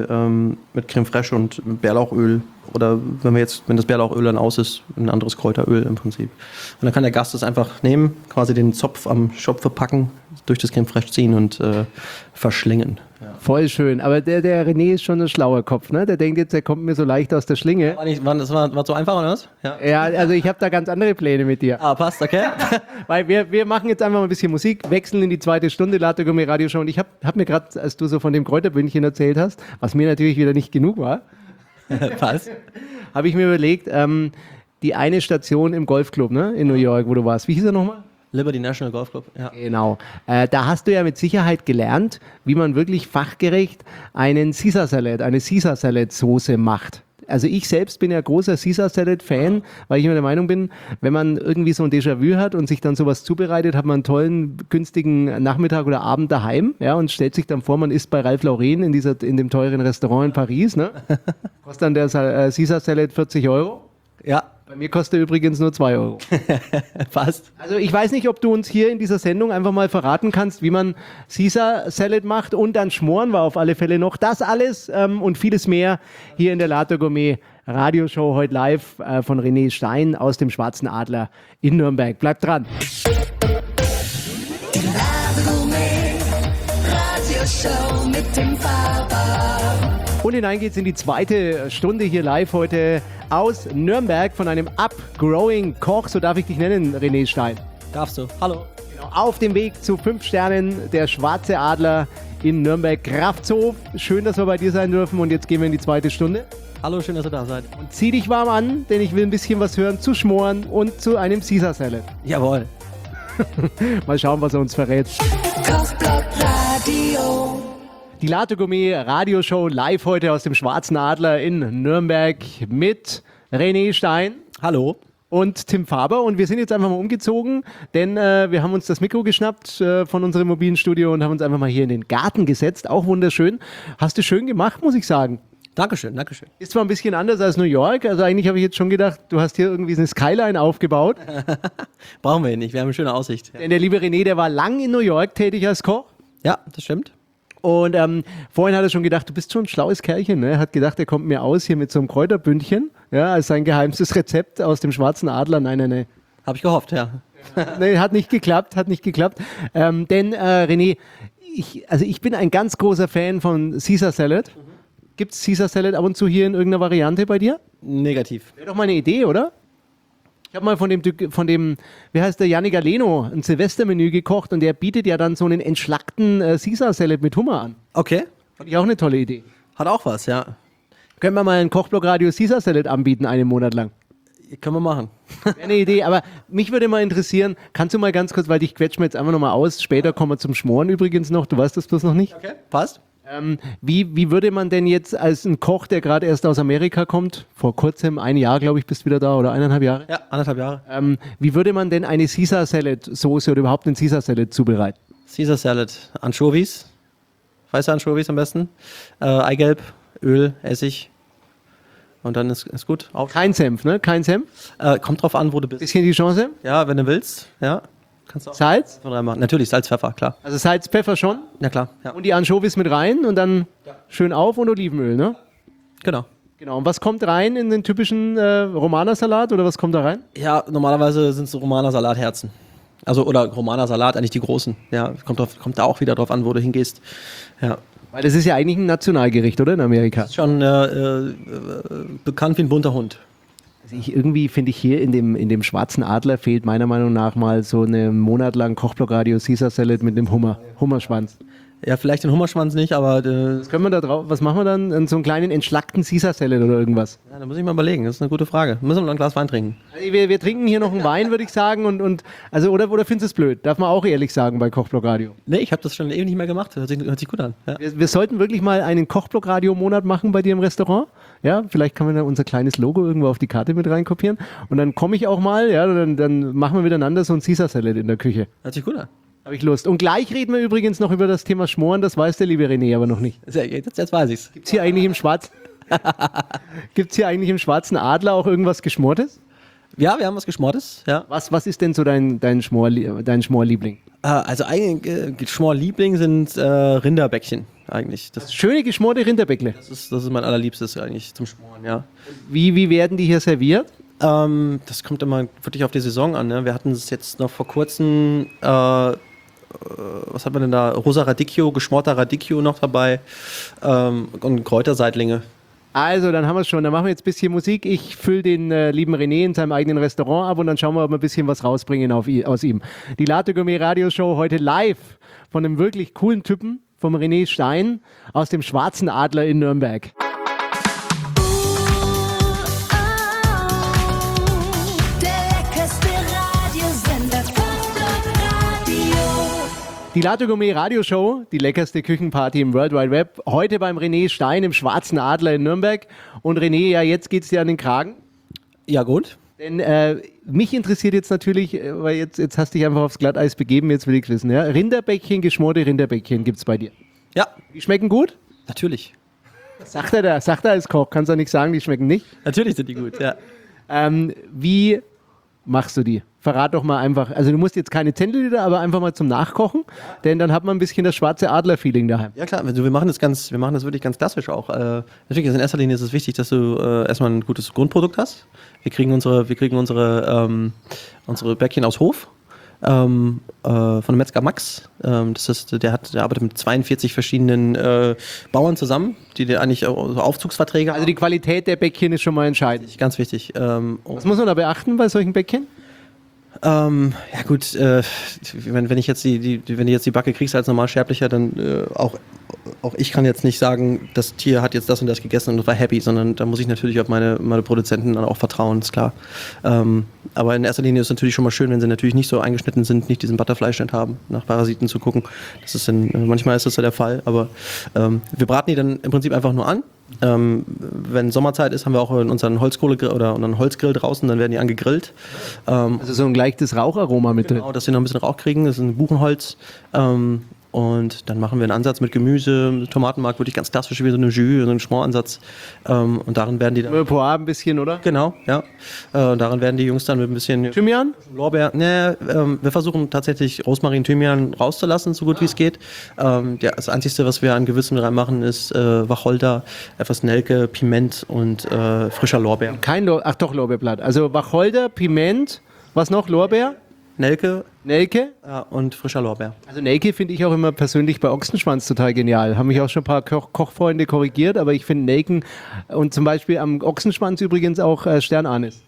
Creme fraiche und Bärlauchöl. Oder wenn das Bärlauchöl dann aus ist, ein anderes Kräuteröl im Prinzip. Und dann kann der Gast das einfach nehmen, quasi den Zopf am Schopfe packen, durch das Creme fraiche ziehen und verschlingen. Ja. Voll schön. Aber der René ist schon ein schlauer Kopf, ne? Der denkt jetzt, er kommt mir so leicht aus der Schlinge. Das war so einfach, oder was? Ja. Ja, also ich habe da ganz andere Pläne mit dir. Ah, passt, okay. Weil wir machen jetzt einfach mal ein bisschen Musik, wechseln in die zweite Stunde Latte Gourmet Radioshow. Und ich hab mir gerade, als du so von dem Kräuterbündchen erzählt hast, was mir natürlich wieder nicht genug war, Passt. habe ich mir überlegt, die eine Station im Golfclub, ne, in New York, wo du warst. Wie hieß er nochmal? Liberty National Golf Club, ja. Genau. Da hast du ja mit Sicherheit gelernt, wie man wirklich fachgerecht eine Caesar Salad Soße macht. Also ich selbst bin ja großer Caesar Salad Fan, weil ich immer der Meinung bin, wenn man irgendwie so ein Déjà-vu hat und sich dann sowas zubereitet, hat man einen tollen, günstigen Nachmittag oder Abend daheim, ja, und stellt sich dann vor, man isst bei Ralph Lauren in dem teuren Restaurant in Paris, ne? Kostet dann der Caesar Salad 40 Euro. Ja, Bei mir kostet er übrigens nur 2 Euro. passt. Also ich weiß nicht, ob du uns hier in dieser Sendung einfach mal verraten kannst, wie man Caesar Salad macht, und dann Schmoren war auf alle Fälle noch. Das alles und vieles mehr hier in der Latte Gourmet Radioshow heute live von René Stein aus dem Schwarzen Adler in Nürnberg. Bleibt dran. Die Latte Gourmet Radioshow mit dem Faber. Und hinein geht's in die zweite Stunde hier live heute aus Nürnberg von einem Upgrowing Koch, so darf ich dich nennen, René Stein. Darfst du. Hallo. Genau, auf dem Weg zu 5 Sternen, der Schwarze Adler in Nürnberg Kraftshof. Schön, dass wir bei dir sein dürfen, und jetzt gehen wir in die zweite Stunde. Hallo, schön, dass ihr da seid. Und zieh dich warm an, denn ich will ein bisschen was hören zu Schmoren und zu einem Caesar Salad. Jawohl. Mal schauen, was er uns verrät. Kochblock Radio. Die Latte Gourmet Radioshow live heute aus dem Schwarzen Adler in Nürnberg mit René Stein Hallo. und Tim Faber. Und wir sind jetzt einfach mal umgezogen, denn wir haben uns das Mikro geschnappt von unserem mobilen Studio und haben uns einfach mal hier in den Garten gesetzt. Auch wunderschön. Hast du schön gemacht, muss ich sagen. Dankeschön, Dankeschön. Ist zwar ein bisschen anders als New York, also eigentlich habe ich jetzt schon gedacht, du hast hier irgendwie eine Skyline aufgebaut. Brauchen wir ihn nicht, wir haben eine schöne Aussicht. Denn der liebe René, der war lang in New York tätig als Koch. Ja, das stimmt. Und vorhin hat er schon gedacht, du bist schon ein schlaues Kerlchen. Ne? Er hat gedacht, er kommt mir aus hier mit so einem Kräuterbündchen, ja, als sein geheimstes Rezept aus dem Schwarzen Adler. Nein. Habe ich gehofft, ja. Nee, hat nicht geklappt. Denn René, ich bin ein ganz großer Fan von Caesar Salad. Gibt es Caesar Salad ab und zu hier in irgendeiner Variante bei dir? Negativ. Wäre doch mal eine Idee, oder? Ich habe mal von dem, wie heißt der, Yannick Aleno, ein Silvestermenü gekocht, und der bietet ja dann so einen entschlackten Caesar Salad mit Hummer an. Okay. Fand ich auch eine tolle Idee. Hat auch was, ja. Können wir mal ein Kochblock-Radio Caesar Salad anbieten, einen Monat lang? Können wir machen. Wäre eine Idee, aber mich würde mal interessieren, kannst du mal ganz kurz, weil dich quetschen wir jetzt einfach nochmal aus, später kommen wir zum Schmoren übrigens noch, du weißt das bloß noch nicht. Okay. Passt. Wie würde man denn jetzt als ein Koch, der gerade erst aus Amerika kommt, vor kurzem, ein Jahr, glaube ich, bist du wieder da oder 1,5 Jahre? Ja, 1,5 Jahre. Wie würde man denn eine Caesar Salad Soße oder überhaupt einen Caesar Salad zubereiten? Caesar Salad, Anchovies, weiße Anchovies am besten, Eigelb, Öl, Essig und dann ist gut. Kein Senf, ne? Kein Senf? Kommt drauf an, wo du bist. Bisschen die Chance? Ja, wenn du willst, ja. Kannst du auch Salz? von reinmachen. Natürlich, Salz, Pfeffer, klar. Also Salz, Pfeffer schon? Ja, klar. Ja. Und die Anchovies mit rein und dann schön auf und Olivenöl, ne? Genau. Genau. Und was kommt rein in den typischen Romanersalat oder was kommt da rein? Ja, normalerweise sind es Romaner Salatherzen. Also, oder Romaner Salat, eigentlich die großen. Ja, kommt da auch wieder drauf an, wo du hingehst. Ja. Weil das ist ja eigentlich ein Nationalgericht, oder? In Amerika. Ist schon bekannt wie ein bunter Hund. Also irgendwie finde ich hier in dem Schwarzen Adler fehlt meiner Meinung nach mal so eine Monat lang Kochblock-Radio Caesar Salad mit dem Hummerschwanz. Ja, vielleicht den Hummerschwanz nicht, aber Was können wir da drauf? Was machen wir dann? So einen kleinen entschlackten Caesar Salad oder irgendwas? ja, da muss ich mal überlegen. Das ist eine gute Frage. Müssen wir noch ein Glas Wein trinken? Also wir trinken hier noch einen Wein, würde ich sagen. Und also oder findest du es blöd? Darf man auch ehrlich sagen bei Kochblock Radio. Nee, ich habe das schon ewig nicht mehr gemacht. Hört sich gut an. Ja. Wir sollten wirklich mal einen Kochblock-Radio-Monat machen bei dir im Restaurant. Ja, vielleicht kann man da unser kleines Logo irgendwo auf die Karte mit reinkopieren. Und dann komme ich auch mal, ja, dann machen wir miteinander so ein Caesar Salad in der Küche. Hört sich gut an. Habe ich Lust. Und gleich reden wir übrigens noch über das Thema Schmoren, das weiß der liebe René aber noch nicht. Jetzt weiß ich's. Gibt's hier eigentlich im Schwarzen Adler auch irgendwas Geschmortes? Ja, wir haben was Geschmortes. Ja. Was ist denn so dein Schmorliebling? Also eigentlich Schmorliebling sind Rinderbäckchen eigentlich. Das Schöne geschmorte Rinderbäckle. ist mein allerliebstes eigentlich zum Schmoren, ja. Wie werden die hier serviert? Das kommt immer wirklich auf die Saison an. Ne? Wir hatten es jetzt noch vor kurzem, was hat man denn da? Rosa Radicchio, geschmorter Radicchio noch dabei und Kräuterseitlinge. Also, dann haben wir es schon. Dann machen wir jetzt ein bisschen Musik. Ich fülle den lieben René in seinem eigenen Restaurant ab und dann schauen wir, ob wir ein bisschen was rausbringen aus ihm. Die Latte Gourmet Radioshow heute live von einem wirklich coolen Typen, vom René Stein aus dem Schwarzen Adler in Nürnberg. Der leckerste Radiosender, Kochblock Radio. Die Latte Gourmet Radioshow, die leckerste Küchenparty im World Wide Web. Heute beim René Stein im Schwarzen Adler in Nürnberg. Und René, ja, jetzt geht's dir an den Kragen. Ja, gut. Denn mich interessiert jetzt natürlich, weil jetzt hast du dich einfach aufs Glatteis begeben, jetzt will ich wissen. Ja? Rinderbäckchen, geschmorte Rinderbäckchen gibt's bei dir. Ja, Die schmecken gut? natürlich. Sagt er als Koch, kannst du nicht sagen, die schmecken nicht. Natürlich sind die gut, ja. Wie machst du die? Verrat doch mal einfach, also du musst jetzt keine Zentiliter, aber einfach mal zum Nachkochen, denn dann hat man ein bisschen das Schwarze Adler-Feeling daheim. Ja klar, also wir machen das wirklich ganz klassisch auch. Natürlich in erster Linie ist es wichtig, dass du erstmal ein gutes Grundprodukt hast. Wir kriegen unsere Bäckchen aus Hof. Von dem Metzger Max. Der arbeitet mit 42 verschiedenen Bauern zusammen, die eigentlich so Aufzugsverträge Also die Qualität der Bäckchen ist schon mal entscheidend. ganz wichtig. Was muss man da beachten bei solchen Bäckchen? Ja gut, wenn du jetzt die Backe kriegst als Normalsterblicher, dann auch ich kann jetzt nicht sagen, das Tier hat jetzt das und das gegessen und war happy, sondern da muss ich natürlich auf meine Produzenten dann auch vertrauen, ist klar. Aber in erster Linie ist es natürlich schon mal schön, wenn sie natürlich nicht so eingeschnitten sind, nicht diesen Butterfleischschnitt haben, nach Parasiten zu gucken. Manchmal ist das ja der Fall, aber wir braten die dann im Prinzip einfach nur an. Wenn Sommerzeit ist, haben wir auch unseren Holzkohlegrill oder unseren Holzgrill draußen, dann werden die angegrillt. Also so ein leichtes Raucharoma mit drin. Genau, dass sie noch ein bisschen Rauch kriegen, das ist ein Buchenholz. Und dann machen wir einen Ansatz mit Gemüse, Tomatenmark, wirklich ganz klassisch wie so eine Jus, so ein Schmoransatz. Und darin werden die dann... Poire ein bisschen, oder? Genau, ja. Und darin werden die Jungs dann mit ein bisschen... Thymian? Lorbeer. Wir versuchen tatsächlich Rosmarin, Thymian rauszulassen, so gut wie es geht. Das Einzige, was wir an Gewürzen reinmachen, ist Wacholder, etwas Nelke, Piment und frischer Lorbeer. Ach doch, Lorbeerblatt. Also Wacholder, Piment, was noch? Lorbeer? Nelke Und frischer Lorbeer. Also Nelke finde ich auch immer persönlich bei Ochsenschwanz total genial. Haben mich auch schon ein paar Kochfreunde korrigiert, aber ich finde Nelken und zum Beispiel am Ochsenschwanz übrigens auch Sternanis.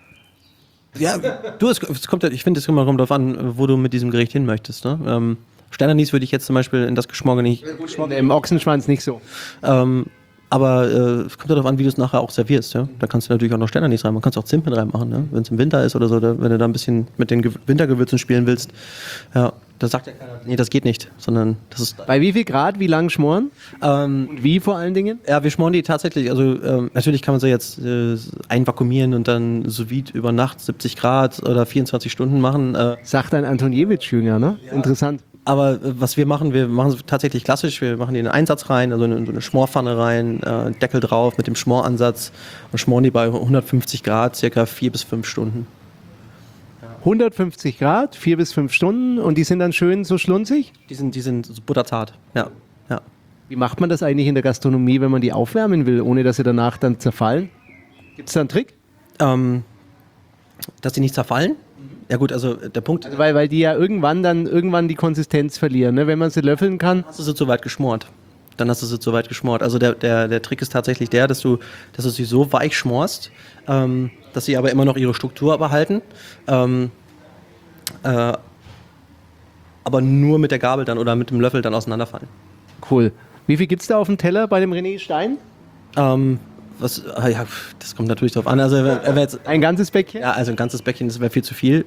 Ja, ich finde, es kommt darauf an, wo du mit diesem Gericht hin möchtest. Ne? Sternanis würde ich jetzt zum Beispiel in das Geschmorge nicht... Im Ochsenschwanz nicht so. Aber es kommt darauf an, wie du es nachher auch servierst. Ja? Da kannst du natürlich auch noch Sternanis reinmachen. Kannst auch Zimt mit reinmachen, ne? Wenn es im Winter ist oder so, wenn du da ein bisschen mit den Wintergewürzen spielen willst. Ja. Da sagt ja keiner, nee, das geht nicht, sondern das ist... Bei wie viel Grad, wie lang schmoren? Und wie vor allen Dingen? Ja, wir schmoren die tatsächlich, also natürlich kann man sie jetzt einvakuumieren und dann sous vide über Nacht 70 Grad oder 24 Stunden machen. Sagt ein Antoniewicz-Jünger, ne? Ja. Interessant. Aber was wir machen es tatsächlich klassisch. Wir machen die in einen Einsatz rein, also in so eine Schmorpfanne rein, Deckel drauf mit dem Schmoransatz und schmoren die bei 150 Grad, circa 4 bis 5 Stunden. 150 Grad, 4 bis 5 Stunden und die sind dann schön so schlunzig? Die sind so butterzart, ja. Wie macht man das eigentlich in der Gastronomie, wenn man die aufwärmen will, ohne dass sie danach dann zerfallen? Gibt es da einen Trick? Dass die nicht zerfallen? Ja gut, also der Punkt... Also weil die ja irgendwann die Konsistenz verlieren, ne? Wenn man sie löffeln kann. Hast du sie zu weit geschmort. Dann hast du sie zu weit geschmort. Also der Trick ist tatsächlich der, dass du sie so weich schmorst, dass sie aber immer noch ihre Struktur behalten. Aber nur mit der Gabel dann oder mit dem Löffel dann auseinanderfallen. Cool. Wie viel gibt es da auf dem Teller bei dem René Stein? Ja, das kommt natürlich drauf an. Also jetzt, ein ganzes Bäckchen? Ja, also ein ganzes Bäckchen, das wäre viel zu viel.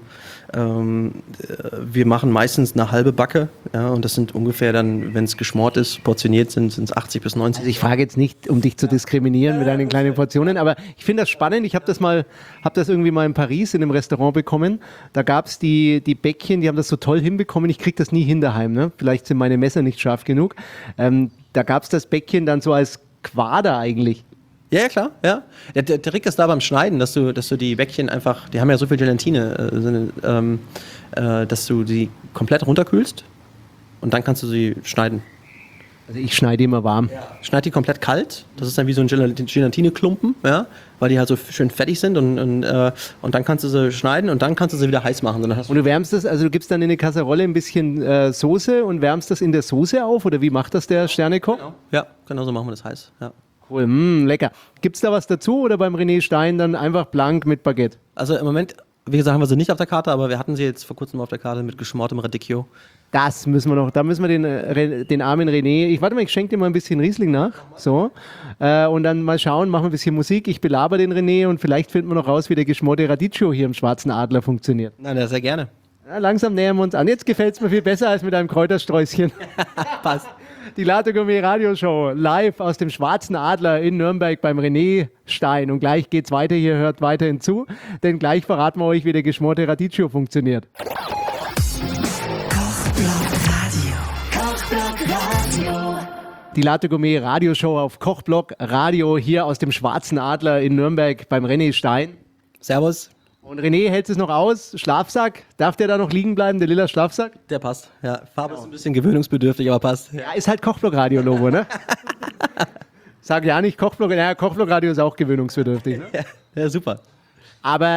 Wir machen meistens eine halbe Backe, ja, und das sind ungefähr dann, wenn es geschmort ist, portioniert sind es 80 bis 90. Also ich frage jetzt nicht, um dich zu diskriminieren mit deinen kleinen Portionen, aber ich finde das spannend. Ich habe das irgendwie mal in Paris in einem Restaurant bekommen. Da gab es die Bäckchen, die haben das so toll hinbekommen. Ich kriege das nie hin daheim, ne? Vielleicht sind meine Messer nicht scharf genug. Da gab es das Bäckchen dann so als Quader eigentlich. Ja, klar, ja. Der Trick ist da beim Schneiden, dass du die Bäckchen einfach, die haben ja so viel Gelatine, dass du die komplett runterkühlst und dann kannst du sie schneiden. Also ich schneide immer warm. Ja. Schneid die komplett kalt, das ist dann wie so ein Gelatineklumpen, ja, weil die halt so schön fettig sind und dann kannst du sie schneiden und dann kannst du sie wieder heiß machen. Und du wärmst das, also du gibst dann in eine Kasserolle ein bisschen Soße und wärmst das in der Soße auf oder wie macht das der Sternekoch? Genau. Ja, genau so machen wir das heiß, ja. Cool, lecker. Gibt es da was dazu oder beim René Stein dann einfach blank mit Baguette? Also im Moment, wie gesagt, haben wir sie nicht auf der Karte, aber wir hatten sie jetzt vor kurzem auf der Karte mit geschmortem Radicchio. Da müssen wir den armen René, ich schenke dir mal ein bisschen Riesling nach, so, und dann mal schauen, machen wir ein bisschen Musik, ich belaber den René und vielleicht finden wir noch raus, wie der geschmorte Radicchio hier im Schwarzen Adler funktioniert. Nein, sehr gerne. Ja, langsam nähern wir uns an. Jetzt gefällt es mir viel besser als mit einem Kräutersträußchen. Passt. Die Latte Gourmet Radioshow live aus dem Schwarzen Adler in Nürnberg beim René Stein. Und gleich geht's weiter, hier hört weiterhin zu, denn gleich verraten wir euch, wie der geschmorte Radicchio funktioniert. Kochblock Radio. Die Latte Gourmet Radioshow auf Kochblock Radio hier aus dem Schwarzen Adler in Nürnberg beim René Stein. Servus. Und René, hält es noch aus? Schlafsack? Darf der da noch liegen bleiben, der lila Schlafsack? Der passt. Ja, Farbe ist ein bisschen gewöhnungsbedürftig, aber passt. Ja, ist halt Kochblock-Radio-Logo, ne? Sag ja nicht Kochblock, ja, Kochblock-Radio ist auch gewöhnungsbedürftig. Ne? Ja, super. Aber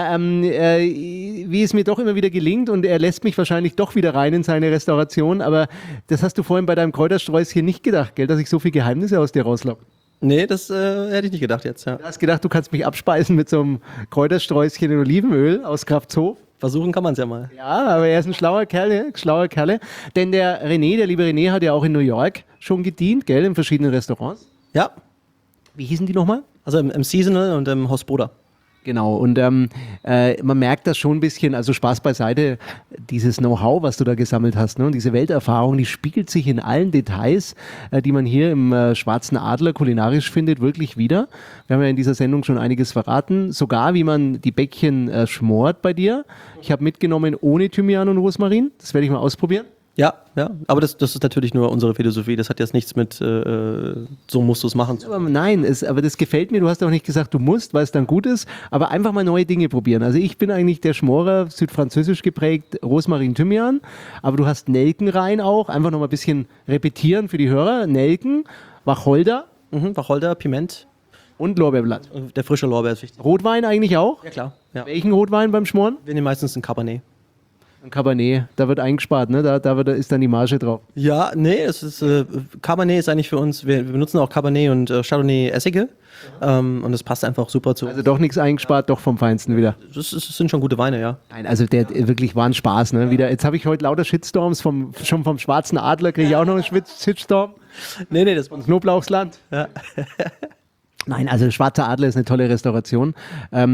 wie es mir doch immer wieder gelingt und er lässt mich wahrscheinlich doch wieder rein in seine Restauration, aber das hast du vorhin bei deinem Kräutersträußchen nicht gedacht, gell, dass ich so viele Geheimnisse aus dir rauslocke. Nee, das hätte ich nicht gedacht jetzt, ja. Du hast gedacht, du kannst mich abspeisen mit so einem Kräutersträußchen in Olivenöl aus Kraftshof. Versuchen kann man es ja mal. Ja, aber er ist ein schlauer Kerl. Denn der liebe René, hat ja auch in New York schon gedient, gell, in verschiedenen Restaurants. Ja. Wie hießen die nochmal? Also im Seasonal und im Haus Boda. Genau, und man merkt das schon ein bisschen, also Spaß beiseite, dieses Know-how, was du da gesammelt hast, ne? Und diese Welterfahrung, die spiegelt sich in allen Details, die man hier im Schwarzen Adler kulinarisch findet, wirklich wieder. Wir haben ja in dieser Sendung schon einiges verraten, sogar wie man die Bäckchen schmort bei dir. Ich habe mitgenommen ohne Thymian und Rosmarin, das werde ich mal ausprobieren. Ja, aber das ist natürlich nur unsere Philosophie, das hat jetzt nichts mit so musst du es machen. Aber nein, aber das gefällt mir, du hast auch nicht gesagt, du musst, weil es dann gut ist, aber einfach mal neue Dinge probieren. Also ich bin eigentlich der Schmorer, südfranzösisch geprägt, Rosmarin, Thymian, aber du hast Nelken rein auch, einfach noch mal ein bisschen repetieren für die Hörer, Nelken, Wacholder. Wacholder, Piment. Und Lorbeerblatt. Der frische Lorbeer ist wichtig. Rotwein eigentlich auch? Ja, klar. Ja. Welchen Rotwein beim Schmoren? Wir nehmen meistens einen Cabernet. Ein Cabernet, da wird eingespart, ne? Da ist dann die Marge drauf. Ja, nee, Cabernet ist eigentlich für uns, wir benutzen auch Cabernet und Chardonnay-Essige und das passt einfach super zu. Also doch nichts eingespart, doch vom Feinsten wieder. Das sind schon gute Weine, ja. Nein, also der wirklich war ein Spaß, ne? Wieder, jetzt habe ich heute lauter Shitstorms, schon vom Schwarzen Adler kriege ich auch noch einen Shitstorm. Nee, das Vom Knoblauchsland. Ja. Nein, also Schwarzer Adler ist eine tolle Restauration.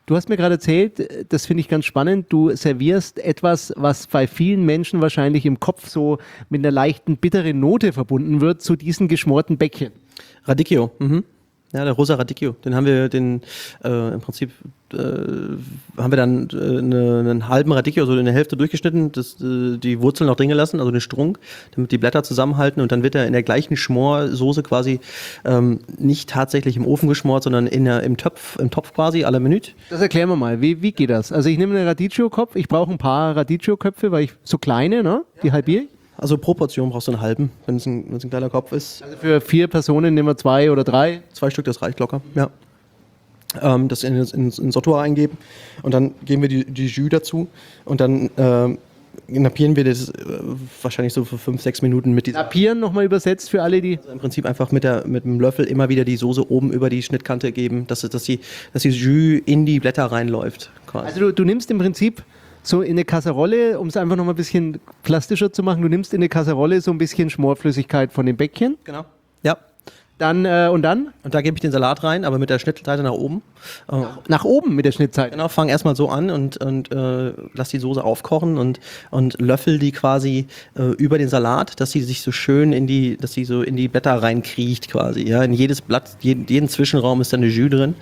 Du hast mir gerade erzählt, das finde ich ganz spannend, du servierst etwas, was bei vielen Menschen wahrscheinlich im Kopf so mit einer leichten bitteren Note verbunden wird, zu diesen geschmorten Bäckchen. Radicchio. Ja, der rosa Radicchio. Den haben wir im Prinzip haben wir dann einen halben Radicchio, so in der Hälfte durchgeschnitten, die Wurzeln noch drin gelassen, also den Strunk, damit die Blätter zusammenhalten und dann wird er in der gleichen Schmorsoße quasi nicht tatsächlich im Ofen geschmort, sondern im Topf quasi à la Minute. Das erklären wir mal, wie geht das? Also ich nehme einen Radicchio-Kopf, ich brauche ein paar Radicchio-Köpfe, weil ich so kleine, ne? Die halbiere ich. Also pro Portion brauchst du einen halben, wenn es ein kleiner Kopf ist. Also für 4 Personen nehmen wir 2 oder 3. 2 Stück, das reicht locker, ja. Das ins Sautoir eingeben und dann geben wir die Jus dazu und dann napieren wir das wahrscheinlich so für 5-6 Minuten mit diesem. Napieren nochmal übersetzt für alle, die... Also im Prinzip einfach mit dem Löffel immer wieder die Soße oben über die Schnittkante geben, dass die Jus in die Blätter reinläuft. Quasi. Also du nimmst im Prinzip so in eine Kasserolle, um es einfach nochmal ein bisschen plastischer zu machen, du nimmst in eine Kasserolle so ein bisschen Schmorflüssigkeit von dem Bäckchen. Genau. Ja. Dann, und dann? Und da gebe ich den Salat rein, aber mit der Schnittseite nach oben. Nach oben mit der Schnittseite. Genau, fang erstmal so an und lass die Soße aufkochen und löffel die quasi über den Salat, dass sie sich so schön dass sie so in die Blätter reinkriecht quasi. Ja? In jedes Blatt, jeden Zwischenraum ist dann eine Jus drin.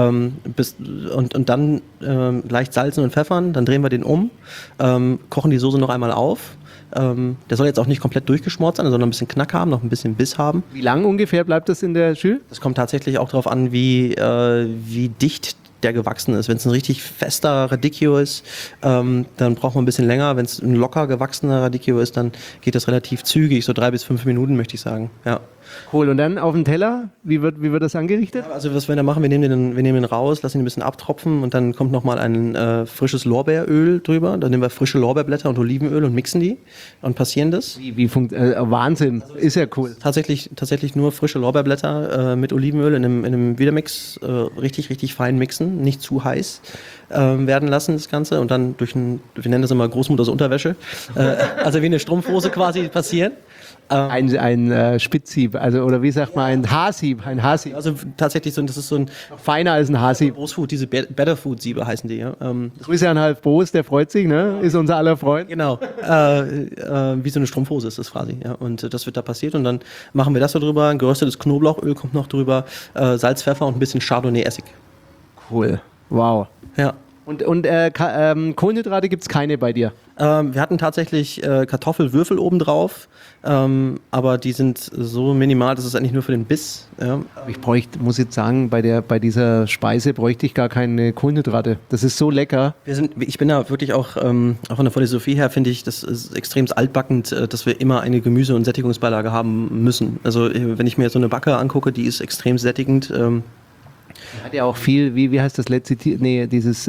Und dann leicht salzen und pfeffern, dann drehen wir den um, kochen die Soße noch einmal auf. Der soll jetzt auch nicht komplett durchgeschmort sein, sondern ein bisschen Knack haben, noch ein bisschen Biss haben. Wie lang ungefähr bleibt das in der Jus? Das kommt tatsächlich auch darauf an, wie dicht der gewachsen ist. Wenn es ein richtig fester Radicchio ist, dann braucht man ein bisschen länger. Wenn es ein locker gewachsener Radicchio ist, dann geht das relativ zügig, so 3 bis 5 Minuten, möchte ich sagen. Ja. Cool. Und dann auf den Teller, wie wird das angerichtet? Also was wir da machen, wir nehmen den raus, lassen ihn ein bisschen abtropfen und dann kommt nochmal ein frisches Lorbeeröl drüber. Dann nehmen wir frische Lorbeerblätter und Olivenöl und mixen die und passieren das. Wahnsinn, also ist ja cool. Tatsächlich nur frische Lorbeerblätter mit Olivenöl in einem Wiedermix richtig, richtig fein mixen, nicht zu heiß werden lassen das Ganze und dann wir nennen das immer Großmutters Unterwäsche, also wie eine Strumpfhose quasi passieren. Ein Spitzhieb, also oder wie sagt man, ein Haarsieb. Also tatsächlich das ist so ein feiner als ein Haarsieb. Großfood, diese Better Food Siebe heißen die. Ja. Grüße an Half Boos, der freut sich, ne? Ist unser aller Freund. Genau, wie so eine Strumpfhose ist das quasi. Ja. Und das wird da passiert und dann machen wir das so drüber, ein geröstetes Knoblauchöl kommt noch drüber, Salz, Pfeffer und ein bisschen Chardonnay-Essig. Cool, wow. Ja. Und Kohlenhydrate gibt es keine bei dir? Wir hatten tatsächlich Kartoffelwürfel obendrauf, aber die sind so minimal, das ist eigentlich nur für den Biss. Ja. Ich muss jetzt sagen, bei dieser Speise bräuchte ich gar keine Kohlenhydrate. Das ist so lecker. Ich bin da wirklich auch von der Philosophie her, finde ich, das ist extrem altbackend, dass wir immer eine Gemüse- und Sättigungsbeilage haben müssen. Also wenn ich mir so eine Backe angucke, die ist extrem sättigend. Hat ja auch viel, wie heißt das letzte, dieses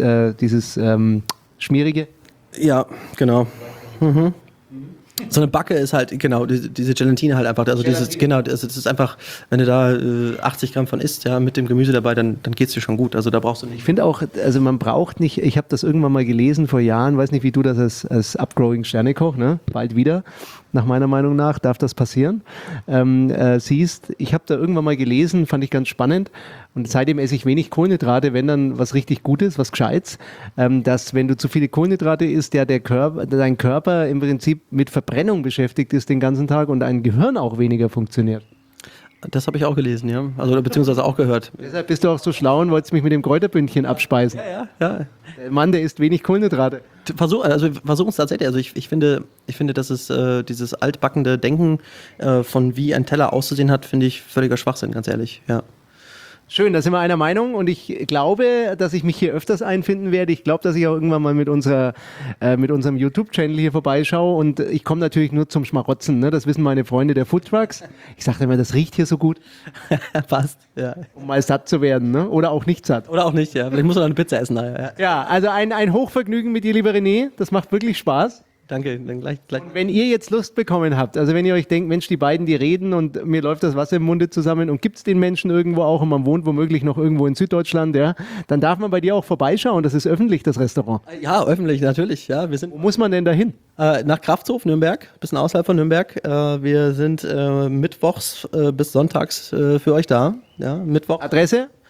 Schmierige? Ja, genau. Mhm. So eine Backe ist halt, genau, diese Gelatine halt einfach, also das ist einfach, wenn du da 80 Gramm von isst, ja, mit dem Gemüse dabei, dann geht's dir schon gut, also da brauchst du nicht. Ich finde auch, also man braucht nicht, ich habe das irgendwann mal gelesen vor Jahren, weiß nicht, wie du das als Upgrowing Sternekoch, ne, bald wieder, nach meiner Meinung nach, darf das passieren, siehst, ich habe da irgendwann mal gelesen, fand ich ganz spannend und seitdem esse ich wenig Kohlenhydrate, wenn dann was richtig Gutes, was Gescheites, dass wenn du zu viele Kohlenhydrate isst, dein Körper im Prinzip mit Verbrennung beschäftigt ist den ganzen Tag und dein Gehirn auch weniger funktioniert. Das habe ich auch gelesen, ja. Also beziehungsweise auch gehört. Deshalb bist du auch so schlau und wolltest mich mit dem Kräuterbündchen abspeisen. Ja. Der Mann, der isst wenig Kohlenhydrate. Versuchen es tatsächlich. Also ich finde, dass es dieses altbackende Denken von wie ein Teller auszusehen hat, finde ich völliger Schwachsinn, ganz ehrlich. Ja. Schön, da sind wir einer Meinung und ich glaube, dass ich mich hier öfters einfinden werde. Ich glaube, dass ich auch irgendwann mal mit unserem YouTube-Channel hier vorbeischaue und ich komme natürlich nur zum Schmarotzen, ne? Das wissen meine Freunde der Foodtrucks. Ich sage immer, das riecht hier so gut. Passt, ja. Um mal satt zu werden, ne? Oder auch nicht satt. Oder auch nicht, ja. Vielleicht muss man noch eine Pizza essen nachher. Ja, also ein Hochvergnügen mit dir, lieber René. Das macht wirklich Spaß. Danke, dann gleich. Und wenn ihr jetzt Lust bekommen habt, also wenn ihr euch denkt, Mensch, die beiden, die reden und mir läuft das Wasser im Munde zusammen und gibt es den Menschen irgendwo auch und man wohnt womöglich noch irgendwo in Süddeutschland, ja, dann darf man bei dir auch vorbeischauen. Das ist öffentlich, das Restaurant. Ja, öffentlich, natürlich. Ja, Wo muss man denn da hin? Nach Kraftshof, Nürnberg, bisschen außerhalb von Nürnberg. Wir sind mittwochs bis sonntags für euch da. Ja, Mittwoch. Adresse?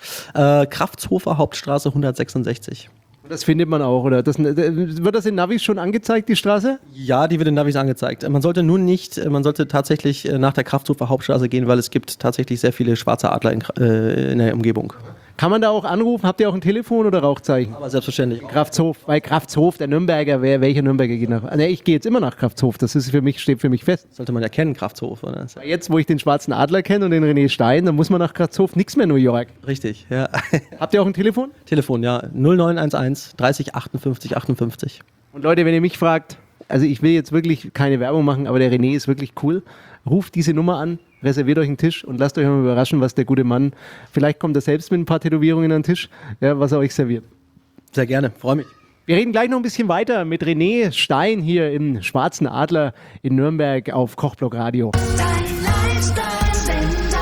Kraftshofer Hauptstraße 166. Das findet man auch, oder? Wird das in Navis schon angezeigt, die Straße? Ja, die wird in Navis angezeigt. Man sollte tatsächlich nach der Kraftshofer Hauptstraße gehen, weil es gibt tatsächlich sehr viele schwarze Adler in der Umgebung. Kann man da auch anrufen? Habt ihr auch ein Telefon oder Rauchzeichen? Aber selbstverständlich. Kraftshof, weil Kraftshof, der Nürnberger, welcher Nürnberger geht nach? Ich gehe jetzt immer nach Kraftshof, das ist steht für mich fest. Sollte man ja kennen, Kraftshof. Oder? Weil jetzt, wo ich den Schwarzen Adler kenne und den René Stein, dann muss man nach Kraftshof, nichts mehr New York. Richtig, ja. Habt ihr auch ein Telefon? Telefon, ja. 0911 30 58 58. Und Leute, wenn ihr mich fragt, also ich will jetzt wirklich keine Werbung machen, aber der René ist wirklich cool. Ruft diese Nummer an, reserviert euch einen Tisch und lasst euch mal überraschen, was der gute Mann, vielleicht kommt er selbst mit ein paar Tätowierungen an den Tisch, ja, was er euch serviert. Sehr gerne, freue mich. Wir reden gleich noch ein bisschen weiter mit René Stein hier im Schwarzen Adler in Nürnberg auf Kochblock Radio. Dein Lifestyle-Sender.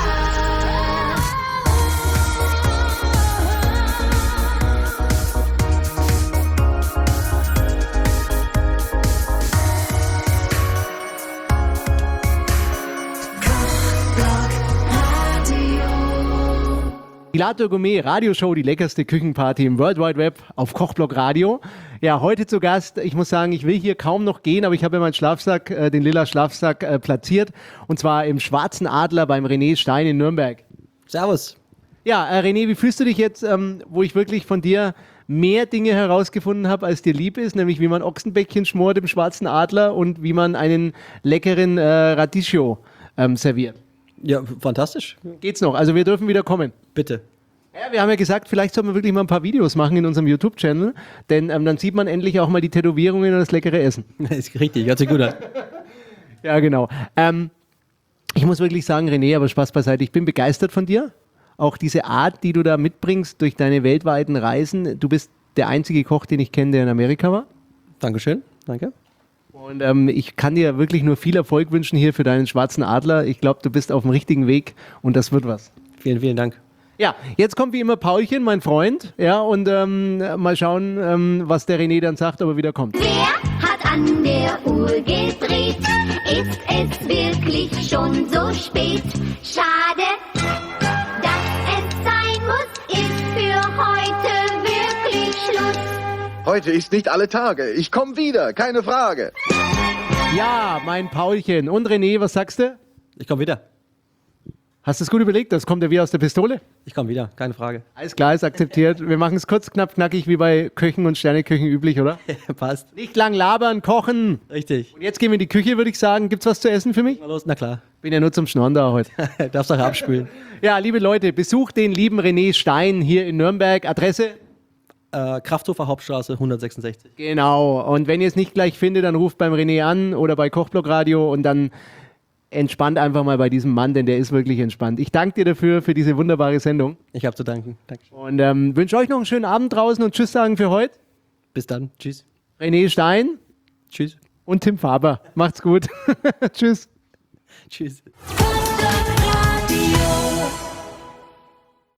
Pilato Gourmet Radioshow, die leckerste Küchenparty im World Wide Web auf Kochblock Radio. Ja, heute zu Gast, ich muss sagen, ich will hier kaum noch gehen, aber ich habe ja meinen Schlafsack, den lila Schlafsack platziert und zwar im Schwarzen Adler beim René Stein in Nürnberg. Servus. Ja, René, wie fühlst du dich jetzt, wo ich wirklich von dir mehr Dinge herausgefunden habe, als dir lieb ist, nämlich wie man Ochsenbäckchen schmort im Schwarzen Adler und wie man einen leckeren Radicchio serviert? Ja, fantastisch. Geht's noch? Also wir dürfen wieder kommen. Bitte. Ja, wir haben ja gesagt, vielleicht sollten wir wirklich mal ein paar Videos machen in unserem YouTube-Channel, denn dann sieht man endlich auch mal die Tätowierungen und das leckere Essen. Ist richtig, hört sich gut an. Ja, genau. Ich muss wirklich sagen, René, aber Spaß beiseite, ich bin begeistert von dir. Auch diese Art, die du da mitbringst durch deine weltweiten Reisen. Du bist der einzige Koch, den ich kenne, der in Amerika war. Dankeschön, danke. Und ich kann dir wirklich nur viel Erfolg wünschen hier für deinen Schwarzen Adler. Ich glaube, du bist auf dem richtigen Weg und das wird was. Vielen, vielen Dank. Ja, jetzt kommt wie immer Paulchen, mein Freund. Ja, und mal schauen, was der René dann sagt, ob er wieder kommt. Wer hat an der Uhr gedreht? Ist es wirklich schon so spät? Schade, dass es sein muss, ist für heute wirklich Schluss. Heute ist nicht alle Tage. Ich komme wieder, keine Frage. Ja, mein Paulchen. Und René, was sagst du? Ich komme wieder. Hast du es gut überlegt? Das kommt ja wie aus der Pistole. Ich komme wieder, keine Frage. Alles klar, ist akzeptiert. Wir machen es kurz, knapp, knackig, wie bei Köchen und Sterneköchen üblich, oder? Passt. Nicht lang labern, kochen. Richtig. Und jetzt gehen wir in die Küche, würde ich sagen. Gibt's was zu essen für mich? Mal los, na klar. Bin ja nur zum Schnorren da heute. Darfst auch abspülen. Ja, liebe Leute, besucht den lieben René Stein hier in Nürnberg. Adresse? Krafthofer Hauptstraße 166. Genau. Und wenn ihr es nicht gleich findet, dann ruft beim René an oder bei Kochblock Radio und dann entspannt einfach mal bei diesem Mann, denn der ist wirklich entspannt. Ich danke dir dafür, für diese wunderbare Sendung. Ich habe zu danken. Dankeschön. Und wünsche euch noch einen schönen Abend draußen und Tschüss sagen für heute. Bis dann. Tschüss. René Stein Tschüss. und Tim Faber. Macht's gut. Tschüss. Tschüss. Kochblock